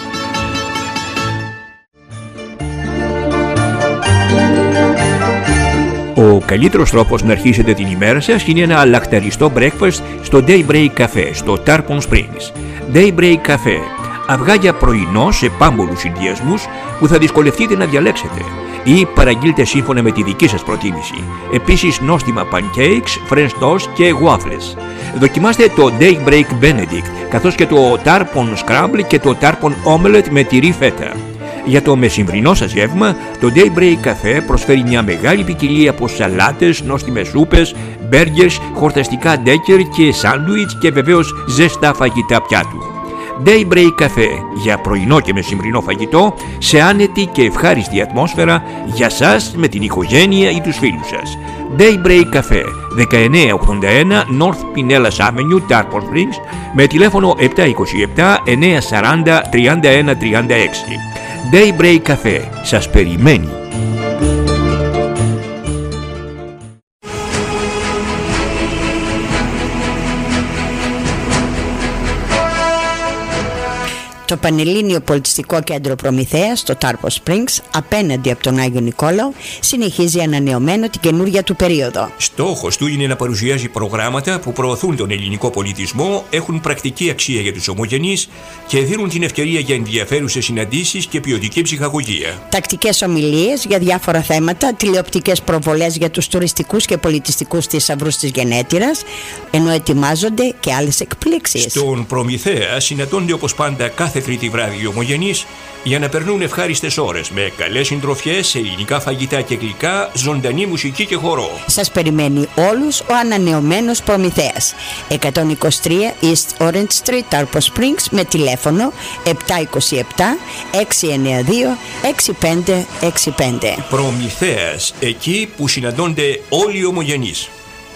Ο καλύτερος τρόπος να αρχίσετε την ημέρα σας είναι ένα λαχταριστό breakfast στο Daybreak Cafe στο Tarpon Springs. Daybreak Cafe. Αυγά για πρωινό σε πάμπολους συνδυασμούς που θα δυσκολευτείτε να διαλέξετε, ή παραγγείλτε σύμφωνα με τη δική σας προτίμηση. Επίσης νόστιμα pancakes, french toast και waffles. Δοκιμάστε το Daybreak Benedict, καθώς και το Tarpon Scramble και το Tarpon Omelette με τυρί φέτα. Για το μεσημβρινό σας γεύμα, το Daybreak Cafe προσφέρει μια μεγάλη ποικιλία από σαλάτες, νόστιμες σούπες, μπέργκερς, χορταστικά ντέκερ και σάντουιτς και βεβαίως ζεστά φαγητά πιάτου. Daybreak Cafe, για πρωινό και μεσημβρινό φαγητό, σε άνετη και ευχάριστη ατμόσφαιρα για σας με την οικογένεια ή τους φίλους σας. Daybreak Cafe, δεκαεννέα ογδόντα ένα North Pinellas Avenue, Tarpon Springs, με τηλέφωνο επτά είκοσι επτά εννιακόσια σαράντα τριάντα ένα τριάντα έξι. Daybreak Cafe σας περιμένει. Το Πανελλήνιο Πολιτιστικό Κέντρο Προμηθέας στο Tarpon Springs, απέναντι από τον Άγιο Νικόλαο, συνεχίζει ανανεωμένο την καινούργια του περίοδο. Στόχος του είναι να παρουσιάζει προγράμματα που προωθούν τον ελληνικό πολιτισμό, έχουν πρακτική αξία για τους ομογενείς και δίνουν την ευκαιρία για ενδιαφέρουσες συναντήσεις και ποιοτική ψυχαγωγία. Τακτικές ομιλίες για διάφορα θέματα, τηλεοπτικές προβολές για τους τουριστικούς και πολιτιστικούς θησαυρούς της γενέτειρας, ενώ ετοιμάζονται και άλλες εκπλήξεις. Στον Προμηθέα συναντώνται όπως πάντα κάθε Τρίτη βράδυ οι ομογενείς για να περνούν ευχάριστες ώρες με καλές συντροφιές, ελληνικά φαγητά και γλυκά, ζωντανή μουσική και χορό. Σας περιμένει όλους ο ανανεωμένος Προμηθέας. εκατόν είκοσι τρία East Orange Street, Tarpon Springs, με τηλέφωνο επτά είκοσι επτά έξι εννέα δύο έξι πέντε έξι πέντε. Προμηθέας, εκεί που συναντώνται όλοι οι ομογενείς.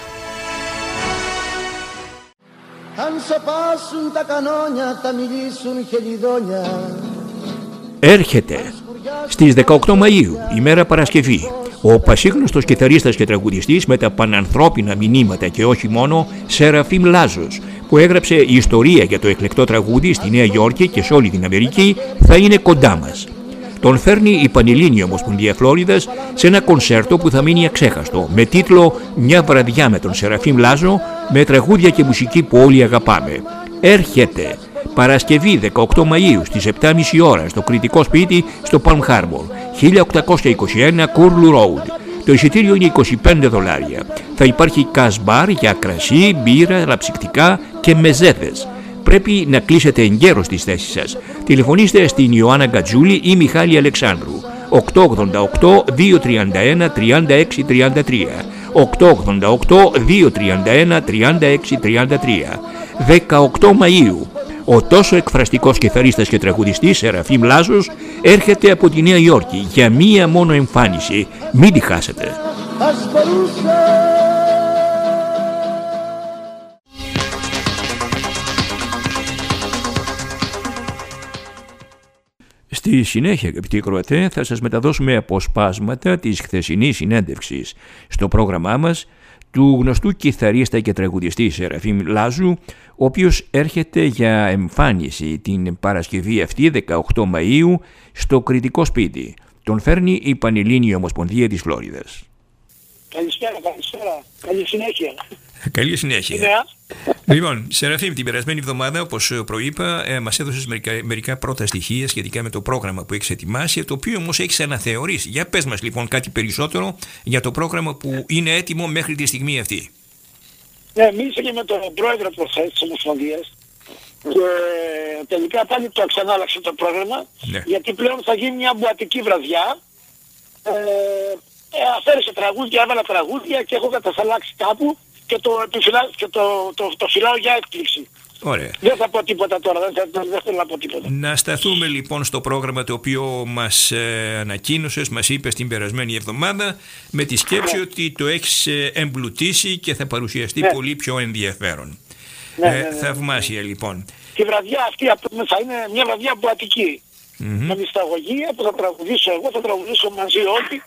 Αν σοπάσουν τα κανόνια, θα μιλήσουν χελιδόνια. Έρχεται στις δεκαοκτώ Μαΐου, ημέρα Παρασκευή, ο πασίγνωστος κιθαρίστας και τραγουδιστής με τα πανανθρώπινα μηνύματα και όχι μόνο, Σεραφείμ Λάζος, που έγραψε ιστορία για το εκλεκτό τραγούδι στη Νέα Υόρκη και σε όλη την Αμερική, θα είναι κοντά μας. Τον φέρνει η Πανελλήνια Ομοσπονδία Φλόριδας σε ένα κονσέρτο που θα μείνει αξέχαστο, με τίτλο «Μια βραδιά με τον Σεραφείμ Λάζο», με τραγούδια και μουσική που όλοι αγαπάμε. Έρχεται Παρασκευή δεκαοκτώ Μαΐου στις επτά και μισή ώρα στο Κρητικό Σπίτι στο Palm Harbor, χίλια οκτακόσια είκοσι ένα Κούρλου Road. Το εισιτήριο είναι είκοσι πέντε δολάρια. Θα υπάρχει κασμπάρ για κρασί, μπύρα, λαψικτικά και μεζέδες. Πρέπει να κλείσετε εγκαίρως τις θέσεις σας. Τηλεφωνήστε στην Ιωάννα Γκατζούλη ή Μιχάλη Αλεξάνδρου. οκτώ ογδόντα οκτώ δύο τριάντα ένα τριάντα έξι τριάντα τρία. οκτώ ογδόντα οκτώ δύο τριάντα ένα τριάντα έξι τριάντα τρία. δεκαοκτώ Μαΐου. Ο τόσο εκφραστικός κιθαρίστας και τραγουδιστής Σεραφείμ Λάζος έρχεται από τη Νέα Υόρκη για μία μόνο εμφάνιση. Μην τη χάσετε. Στη συνέχεια, αγαπητοί ακροατέ, θα σας μεταδώσουμε αποσπάσματα της χθεσινής συνέντευξης στο πρόγραμμά μας του γνωστού κιθαρίστα και τραγουδιστή Σεραφείμ Λάζου, ο οποίος έρχεται για εμφάνιση την Παρασκευή αυτή, δεκαοκτώ Μαΐου, στο Κρητικό Σπίτι. Τον φέρνει η Πανελλήνια Ομοσπονδία της Φλόριδας. Καλησπέρα, καλησπέρα. Καλή συνέχεια. Καλή συνέχεια. Ναι. Λοιπόν, Σεραφείμ, την περασμένη εβδομάδα, όπως προείπα, ε, μας έδωσες μερικά, μερικά πρώτα στοιχεία σχετικά με το πρόγραμμα που έχεις ετοιμάσει, το οποίο όμως έχεις αναθεωρήσει. Για πες μας λοιπόν κάτι περισσότερο για το πρόγραμμα που είναι έτοιμο μέχρι τη στιγμή αυτή. Ναι, μίλησα και με τον πρόεδρο προχθές της Ομοσπονδίας και τελικά πάλι το ξανάλλαξε το πρόγραμμα, ναι. Γιατί πλέον θα γίνει μια μπουατική βραδιά. Ε, ε, αφαίρεσε τραγούδια, έβαλα τραγούδια και έχω κατασταλάξει κάπου και το, και το, το, το φυλάω για έκπληξη. Ωραία. Δεν θα πω τίποτα τώρα, δεν, θα, δεν θέλω να πω τίποτα. Να σταθούμε λοιπόν στο πρόγραμμα το οποίο μας ε, ανακοίνωσες, μας είπες την περασμένη εβδομάδα, με τη σκέψη ναι. ότι το έχεις ε, εμπλουτίσει και θα παρουσιαστεί ναι. πολύ πιο ενδιαφέρον. Ναι, ε, ναι, ναι, θαυμάσια λοιπόν. Τη βραδιά αυτή θα είναι μια βραδιά μπουατική. Mm-hmm. Με μυσταγωγία που θα τραγουδήσω εγώ, θα τραγουδήσω μαζί όλοι.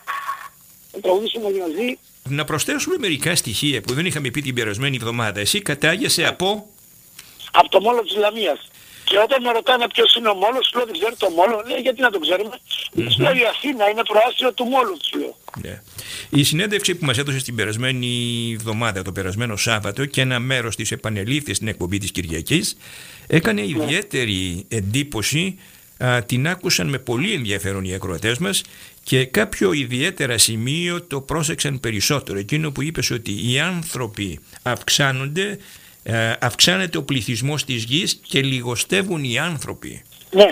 Θα τραγουδήσουμε μαζί. Να προσθέσουμε μερικά στοιχεία που δεν είχαμε πει την περασμένη εβδομάδα. Εσύ κατάγεσαι από... Από το Μόλο της Λαμίας. Και όταν με ρωτάνε ποιος είναι ο Μόλος, του λέω δεν ξέρω το Μόλο. Λέει γιατί να το ξέρουμε. Mm-hmm. Τους λέω η Αθήνα είναι προάστιο του Μόλου, τους λέω. Yeah. Η συνέντευξη που μας έδωσε την περασμένη εβδομάδα, το περασμένο Σάββατο, και ένα μέρος της επανελήφθη στην εκπομπή της Κυριακής, έκανε yeah. ιδιαίτερη εντύπωση. Α, την άκουσαν με πολύ ενδιαφέρον οι ακροατές μας και κάποιο ιδιαίτερα σημείο το πρόσεξαν περισσότερο. Εκείνο που είπες ότι οι άνθρωποι αυξάνονται, α, αυξάνεται ο πληθυσμός της γης και λιγοστεύουν οι άνθρωποι. Ναι.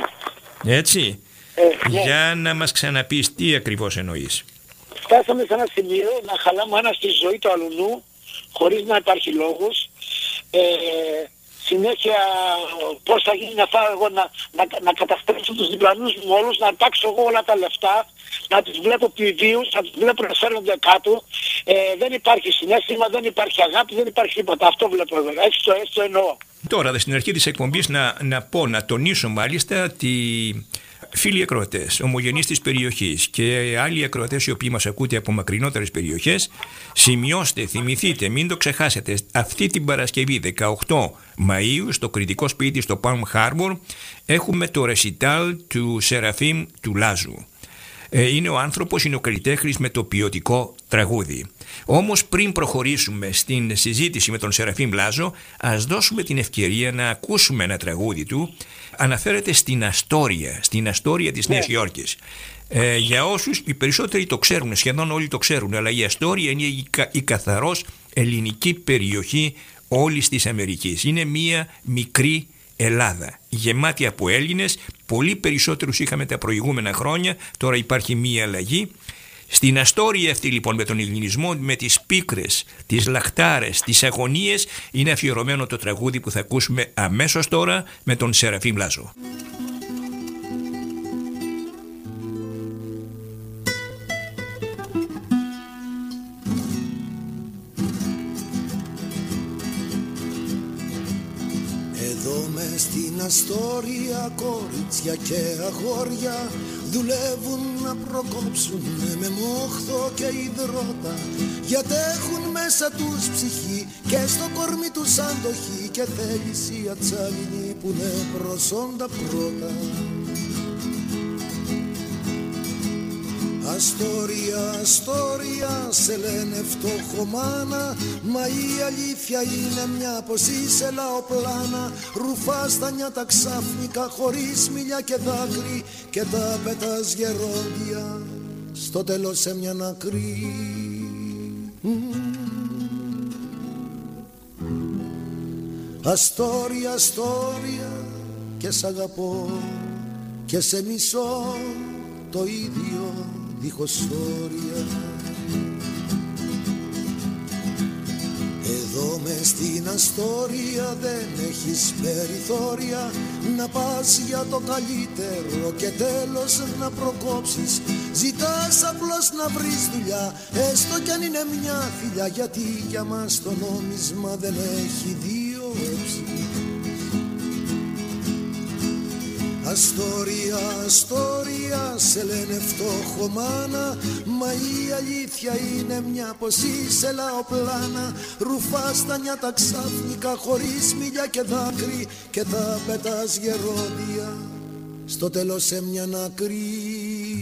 Έτσι. Ε, ναι. Για να μας ξαναπείς τι ακριβώς εννοείς. Φτάσαμε σε ένα σημείο να χαλάμε ένα στη ζωή του αλουνού χωρίς να υπάρχει λόγος. Ε, συνέχεια πώς θα γίνει να φάω εγώ να, να, να καταστρέψω τους διπλανούς μου όλους, να αρπάξω εγώ όλα τα λεφτά, να τους βλέπω πληδίους, να τους βλέπω να σέρνονται κάτω. Ε, δεν υπάρχει συναίσθημα, δεν υπάρχει αγάπη, δεν υπάρχει τίποτα. Αυτό βλέπω εγώ. Έτσι το, έτσι το εννοώ. Τώρα στην αρχή της εκπομπής να, να πω, να τονίσω μάλιστα τη... Φίλοι ακροατές, ομογενείς της περιοχής και άλλοι ακροατές οι οποίοι μας ακούτε από μακρινότερες περιοχές, σημειώστε, θυμηθείτε, μην το ξεχάσετε, αυτή την Παρασκευή δεκαοκτώ Μαΐου στο Κρητικό Σπίτι στο Palm Harbor έχουμε το ρεσιτάλ του Σεραφείμ του Λάζου. Είναι ο άνθρωπος, είναι ο καλλιτέχνης με το ποιοτικό τραγούδι. Όμως πριν προχωρήσουμε στην συζήτηση με τον Σεραφείμ Λάζο, ας δώσουμε την ευκαιρία να ακούσουμε ένα τραγούδι του. Αναφέρεται στην Αστόρια, στην Αστόρια της Νέας Υόρκης. Ε, για όσους, οι περισσότεροι το ξέρουν, σχεδόν όλοι το ξέρουν, αλλά η Αστόρια είναι η, κα, η καθαρός ελληνική περιοχή όλης της Αμερικής. Είναι μία μικρή Ελλάδα, γεμάτη από Έλληνες, πολύ περισσότερους είχαμε τα προηγούμενα χρόνια, τώρα υπάρχει μία αλλαγή. Στην Αστόρια αυτή λοιπόν με τον ελληνισμό, με τις πίκρες, τις λαχτάρες, τις αγωνίες, είναι αφιερωμένο το τραγούδι που θα ακούσουμε αμέσως τώρα με τον Σεραφείμ Λάζο. Εδώ μες στην Αστόρια κορίτσια και αγόρια δουλεύουν να προκόψουν με μόχθο και υδρότα, γιατί έχουν μέσα τους ψυχή και στο κορμί τους αντοχή και θέληση ατσάλινη που είναι προσόντα πρώτα. Αστόρια, Αστόρια, σε λένε φτωχομάνα, μα η αλήθεια είναι μια πως είσαι λαοπλάνα. Ρουφάς τα νιάτα ξαφνικά χωρίς μιλιά και δάκρυ και τα πετάς γερόντια στο τέλος σε μια άκρη. Αστόρια, αστόρια και σ' αγαπώ και σε μισώ το ίδιο δίχως όρια. Εδώ μες στην Αστόρια δεν έχεις περιθώρια να πας για το καλύτερο και τέλος να προκόψεις. Ζητάς απλώς να βρεις δουλειά, έστω κι αν είναι μια φιλιά, γιατί για μας το νόμισμα δεν έχει δύο όψεις. Αστόρια, Αστόρια, σε λένε φτώχο μάνα, μα η αλήθεια είναι μια πως είσαι λαοπλάνα. Ρουφάς τα νιάτα ξαφνικά χωρίς μιλιά και δάκρυ και τα πετάς γερόντια στο τέλος σε μια άκρη.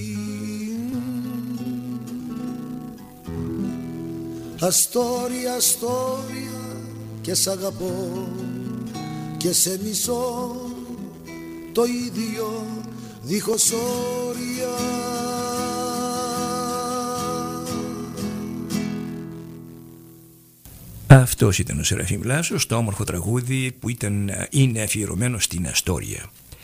Αστόρια, Αστόρια και σ' αγαπώ και σε μισώ το ίδιο δίχως όρια. Αυτός ήταν ο Σεραφείμ Λάζος, το όμορφο τραγούδι που ήταν, είναι αφιερωμένο στην Αστόρια.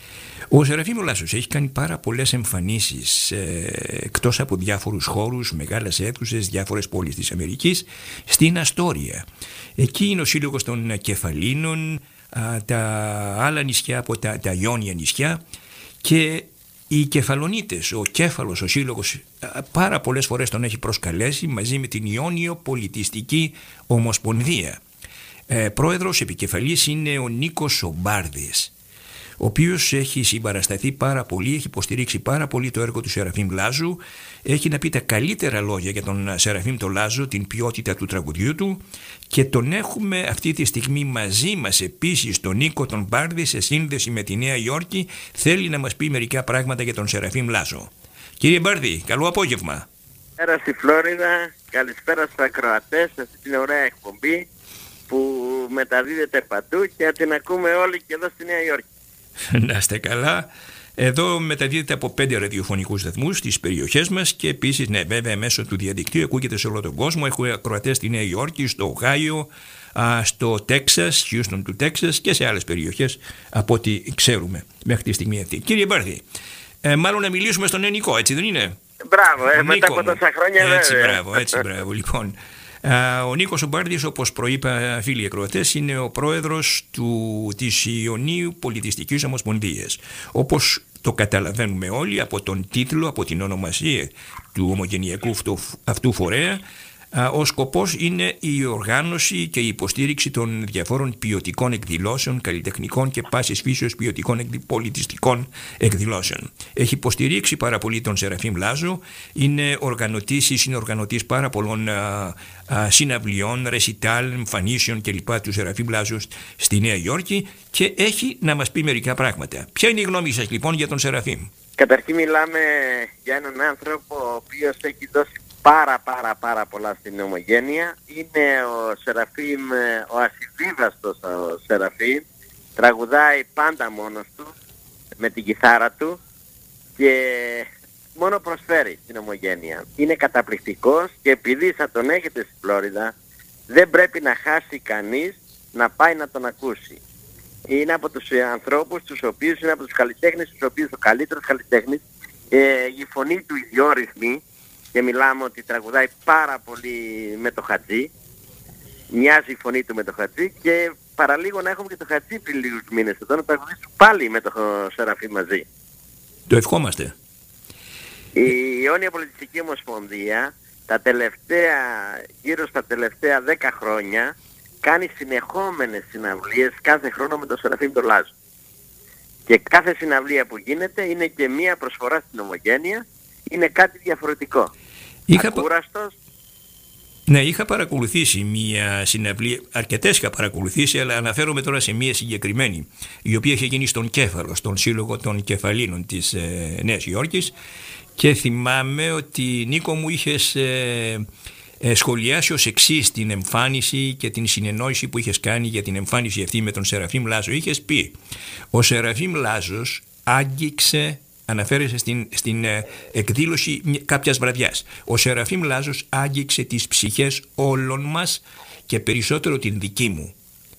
Ο Σεραφείμ Λάζος έχει κάνει πάρα πολλές εμφανίσεις ε, εκτός από διάφορους χώρους, μεγάλες αίθουσες, διάφορες πόλεις της Αμερικής, στην Αστόρια. Εκεί είναι ο Σύλλογος των Κεφαλίνων, α, τα άλλα νησιά από τα, τα Ιόνια νησιά και οι Κεφαλονίτες, ο Κέφαλος, ο Σύλλογος, πάρα πολλές φορές τον έχει προσκαλέσει μαζί με την Ιόνιο Πολιτιστική Ομοσπονδία. Ε, πρόεδρος επικεφαλής είναι ο Νίκος ο Μπάρδης, ο οποίος έχει συμπαρασταθεί πάρα πολύ, έχει υποστηρίξει πάρα πολύ το έργο του Σεραφείμ Λάζου, έχει να πει τα καλύτερα λόγια για τον Σεραφείμ το Λάζο, την ποιότητα του τραγουδιού του, και τον έχουμε αυτή τη στιγμή μαζί μας επίσης τον Νίκο τον Μπάρδη σε σύνδεση με τη Νέα Υόρκη. Θέλει να μας πει μερικά πράγματα για τον Σεραφείμ Λάζο. Κύριε Μπάρδη, καλό απόγευμα. Καλησπέρα στη Φλόριδα, καλησπέρα στους ακροατές σε αυτή την ωραία εκπομπή που μεταδίδεται παντού και την ακούμε όλοι και εδώ στη Νέα Υόρκη. Να είστε καλά. Εδώ μεταδίδεται από πέντε ραδιοφωνικούς σταθμούς στις περιοχές μας και επίσης, ναι, βέβαια, μέσω του διαδικτύου ακούγεται σε όλο τον κόσμο. Έχουμε ακροατές στη Νέα Υόρκη, στο Οχάιο, στο Τέξας, Houston του Τέξας και σε άλλες περιοχές από ό,τι ξέρουμε μέχρι τη στιγμή αυτή. Κύριε Μπάρδη, ε, μάλλον να μιλήσουμε στον Νικό, έτσι δεν είναι? Μπράβο, ε, μετά από τόσα χρόνια έτσι, βέβαια. Μπράβο, έτσι, μπράβο. Λοιπόν, ο Νίκος ο Μπάρδης, όπως προείπα φίλοι ακροατές, είναι ο πρόεδρος του, της Ιωνίου Πολιτιστικής Ομοσπονδίας. Όπως το καταλαβαίνουμε όλοι από τον τίτλο, από την ονομασία του ομογενειακού αυτού, αυτού φορέα, ο σκοπός είναι η οργάνωση και η υποστήριξη των διαφόρων ποιοτικών εκδηλώσεων, καλλιτεχνικών και πάσης φύσεως ποιοτικών πολιτιστικών εκδηλώσεων. Έχει υποστηρίξει πάρα πολύ τον Σεραφείμ Λάζο, είναι οργανωτής ή συνοργανωτής πάρα πολλών α, α, συναυλιών, ρεσιτάλ, εμφανίσεων κλπ. Του Σεραφείμ Λάζο στη Νέα Υόρκη και έχει να μας πει μερικά πράγματα. Ποια είναι η γνώμη σας λοιπόν για τον Σεραφείμ? Καταρχήν μιλάμε για έναν άνθρωπο ο οποίος έχει δώσει πάρα πάρα πάρα πολλά στην ομογένεια. Είναι ο Σεραφείμ, ο ασυμβίβαστος ο Σεραφείμ. Τραγουδάει πάντα μόνος του με την κιθάρα του και μόνο προσφέρει στην ομογένεια. Είναι καταπληκτικός και επειδή θα τον έχετε στη Φλόριδα δεν πρέπει να χάσει κανείς να πάει να τον ακούσει. Είναι από τους ανθρώπους τους οποίους, είναι από τους καλλιτέχνες τους οποίους ο καλύτερος καλλιτέχνης, ε, η φωνή του ιδιόρυθμη, και μιλάμε ότι τραγουδάει πάρα πολύ με το Χατζή, μοιάζει η φωνή του με το Χατζή και παραλίγο να έχουμε και το Χατζή πριν λίγους μήνες εδώ να τραγουδήσουμε πάλι με το Σεραφείμ μαζί. Το ευχόμαστε. Η Ιόνια Πολιτιστική Ομοσπονδία τα τελευταία, γύρω στα τελευταία δέκα χρόνια κάνει συνεχόμενες συναυλίες κάθε χρόνο με τον Σεραφείμ τον Λάζο. Και κάθε συναυλία που γίνεται είναι και μία προσφορά στην ομογένεια, είναι κάτι διαφορετικό. Είχα... Ακούραστος. Ναι, είχα παρακολουθήσει μία συναυλία, αρκετές είχα παρακολουθήσει, αλλά αναφέρομαι τώρα σε μία συγκεκριμένη, η οποία είχε γίνει στον Κέφαλο, στον Σύλλογο των Κεφαλίνων της ε, Νέας Υόρκης, και θυμάμαι ότι, Νίκο μου, είχες ε, ε, σχολιάσει ως εξής την εμφάνιση και την συνεννόηση που είχες κάνει για την εμφάνιση αυτή με τον Σεραφείμ Λάζο. Είχες πει, ο Σεραφείμ Λάζος άγγιξε, αναφέρεσαι στην, στην ε, εκδήλωση κάποιας βραδιάς, ο Σεραφείμ Λάζος άγγιξε τις ψυχές όλων μας και περισσότερο την δική μου.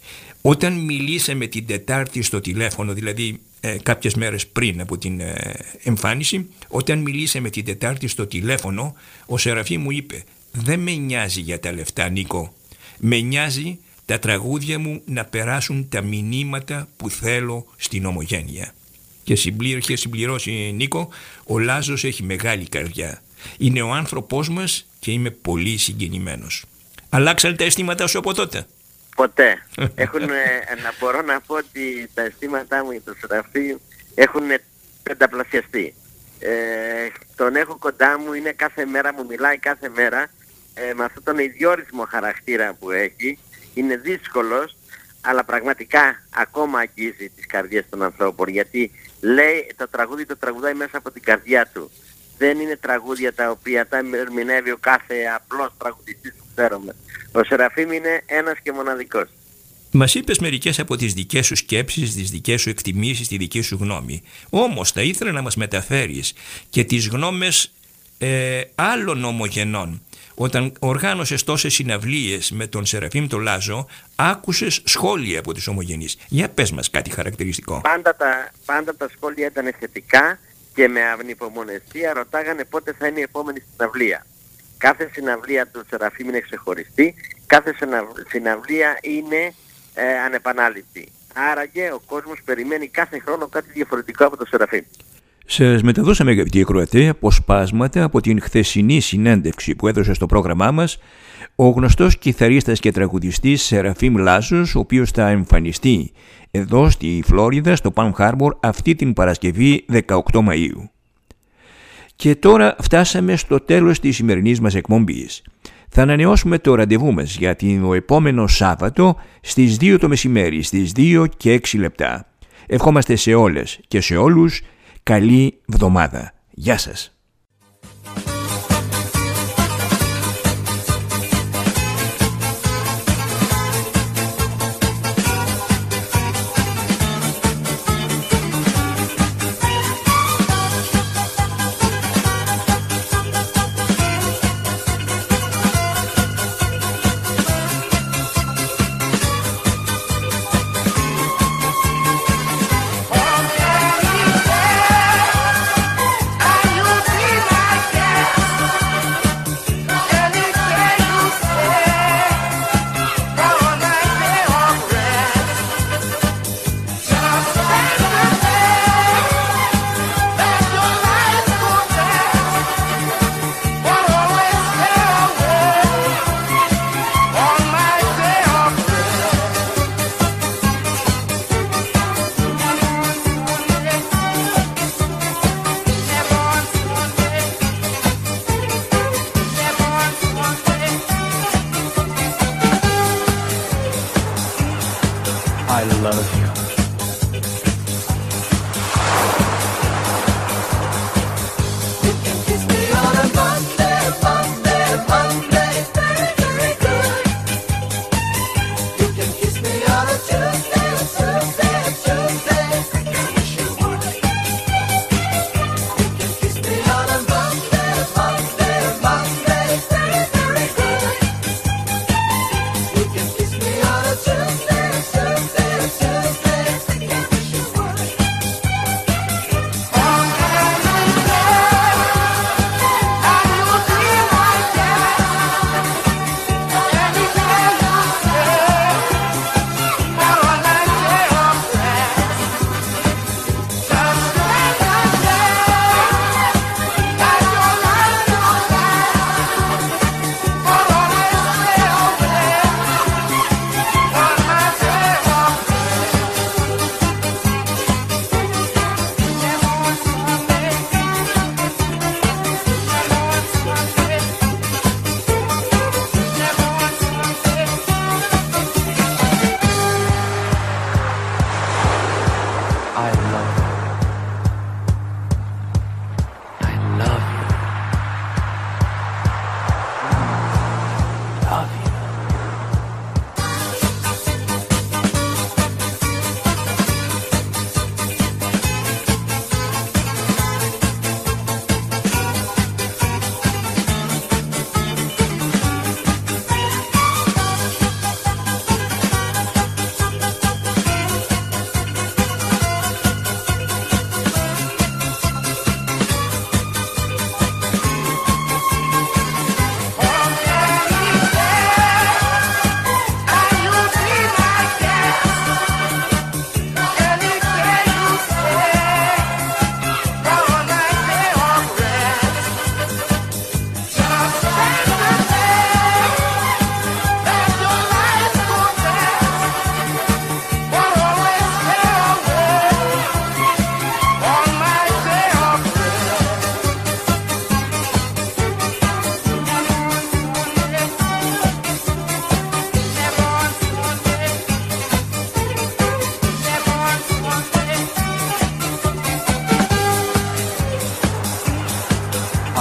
Όταν μιλήσαμε την Τετάρτη στο τηλέφωνο, δηλαδή ε, κάποιες μέρες πριν από την ε, εμφάνιση, όταν μιλήσαμε την Τετάρτη στο τηλέφωνο, ο Σεραφείμ μου είπε: δεν με νοιάζει για τα λεφτά, Νίκο, με νοιάζει τα τραγούδια μου να περάσουν τα μηνύματα που θέλω στην Ομογένεια. Και συμπλήρωσε, συμπληρώσει, Νίκο, ο Λάζος έχει μεγάλη καρδιά. Είναι ο άνθρωπός μας και είμαι πολύ συγκινημένος. Αλλάξαν τα αισθήματά σου από τότε? Ποτέ. Έχουν, να μπορώ να πω ότι τα αισθήματά μου για τον Σεραφείμ έχουν πενταπλασιαστεί. Ε, τον έχω κοντά μου, είναι κάθε μέρα, μου μιλάει κάθε μέρα, ε, με αυτόν τον ιδιόρυθμο χαρακτήρα που έχει. Είναι δύσκολος, αλλά πραγματικά ακόμα αγγίζει τις καρδιές των ανθρώπων, γιατί λέει το τραγούδι το τραγουδάει μέσα από την καρδιά του. Δεν είναι τραγούδια τα οποία τα ερμηνεύει ο κάθε απλός τραγουδιστής που ξέρουμε. Ο Σεραφείμ είναι ένας και μοναδικός. Μας είπες μερικές από τις δικές σου σκέψεις, τις δικές σου εκτιμήσεις, τη δική σου γνώμη. Όμως θα ήθελα να μας μεταφέρεις και τις γνώμες ε, άλλων ομογενών. Όταν οργάνωσες τόσες συναυλίες με τον Σεραφείμ τον Λάζο, άκουσες σχόλια από τις ομογενείς. Για πες μας κάτι χαρακτηριστικό. Πάντα τα, πάντα τα σχόλια ήταν θετικά και με ανυπομονησία ρωτάγανε πότε θα είναι η επόμενη συναυλία. Κάθε συναυλία του Σεραφείμ είναι ξεχωριστή, κάθε συναυλία είναι ε, ανεπανάληπτη. Άραγε ο κόσμος περιμένει κάθε χρόνο κάτι διαφορετικό από το Σεραφείμ. Σας μεταδώσαμε, αγαπητοί ακροατές, αποσπάσματα από την χθεσινή συνέντευξη που έδωσε στο πρόγραμμά μας ο γνωστός κιθαρίστας και τραγουδιστής Σεραφείμ Λάζος, ο οποίος θα εμφανιστεί εδώ στη Φλόριδα, στο Palm Harbor, αυτή την Παρασκευή δεκαοκτώ Μαΐου. Και τώρα φτάσαμε στο τέλος της σημερινής μας εκπομπής. Θα ανανεώσουμε το ραντεβού μας για το επόμενο Σάββατο στις δύο το μεσημέρι, στις δύο και έξι λεπτά. Ευχόμαστε σε όλες και σε όλους καλή βδομάδα. Γεια σας. You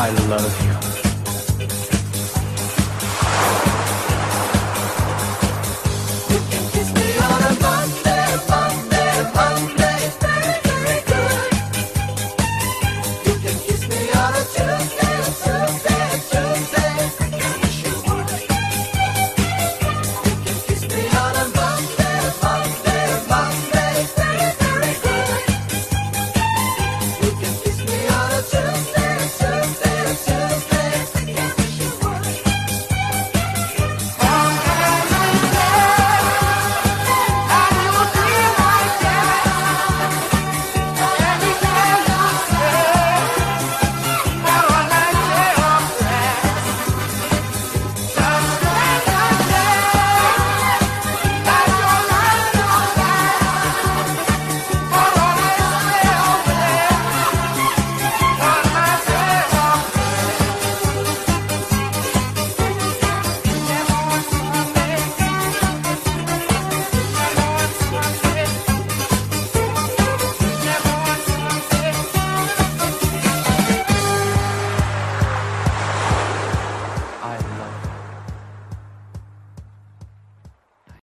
I love you.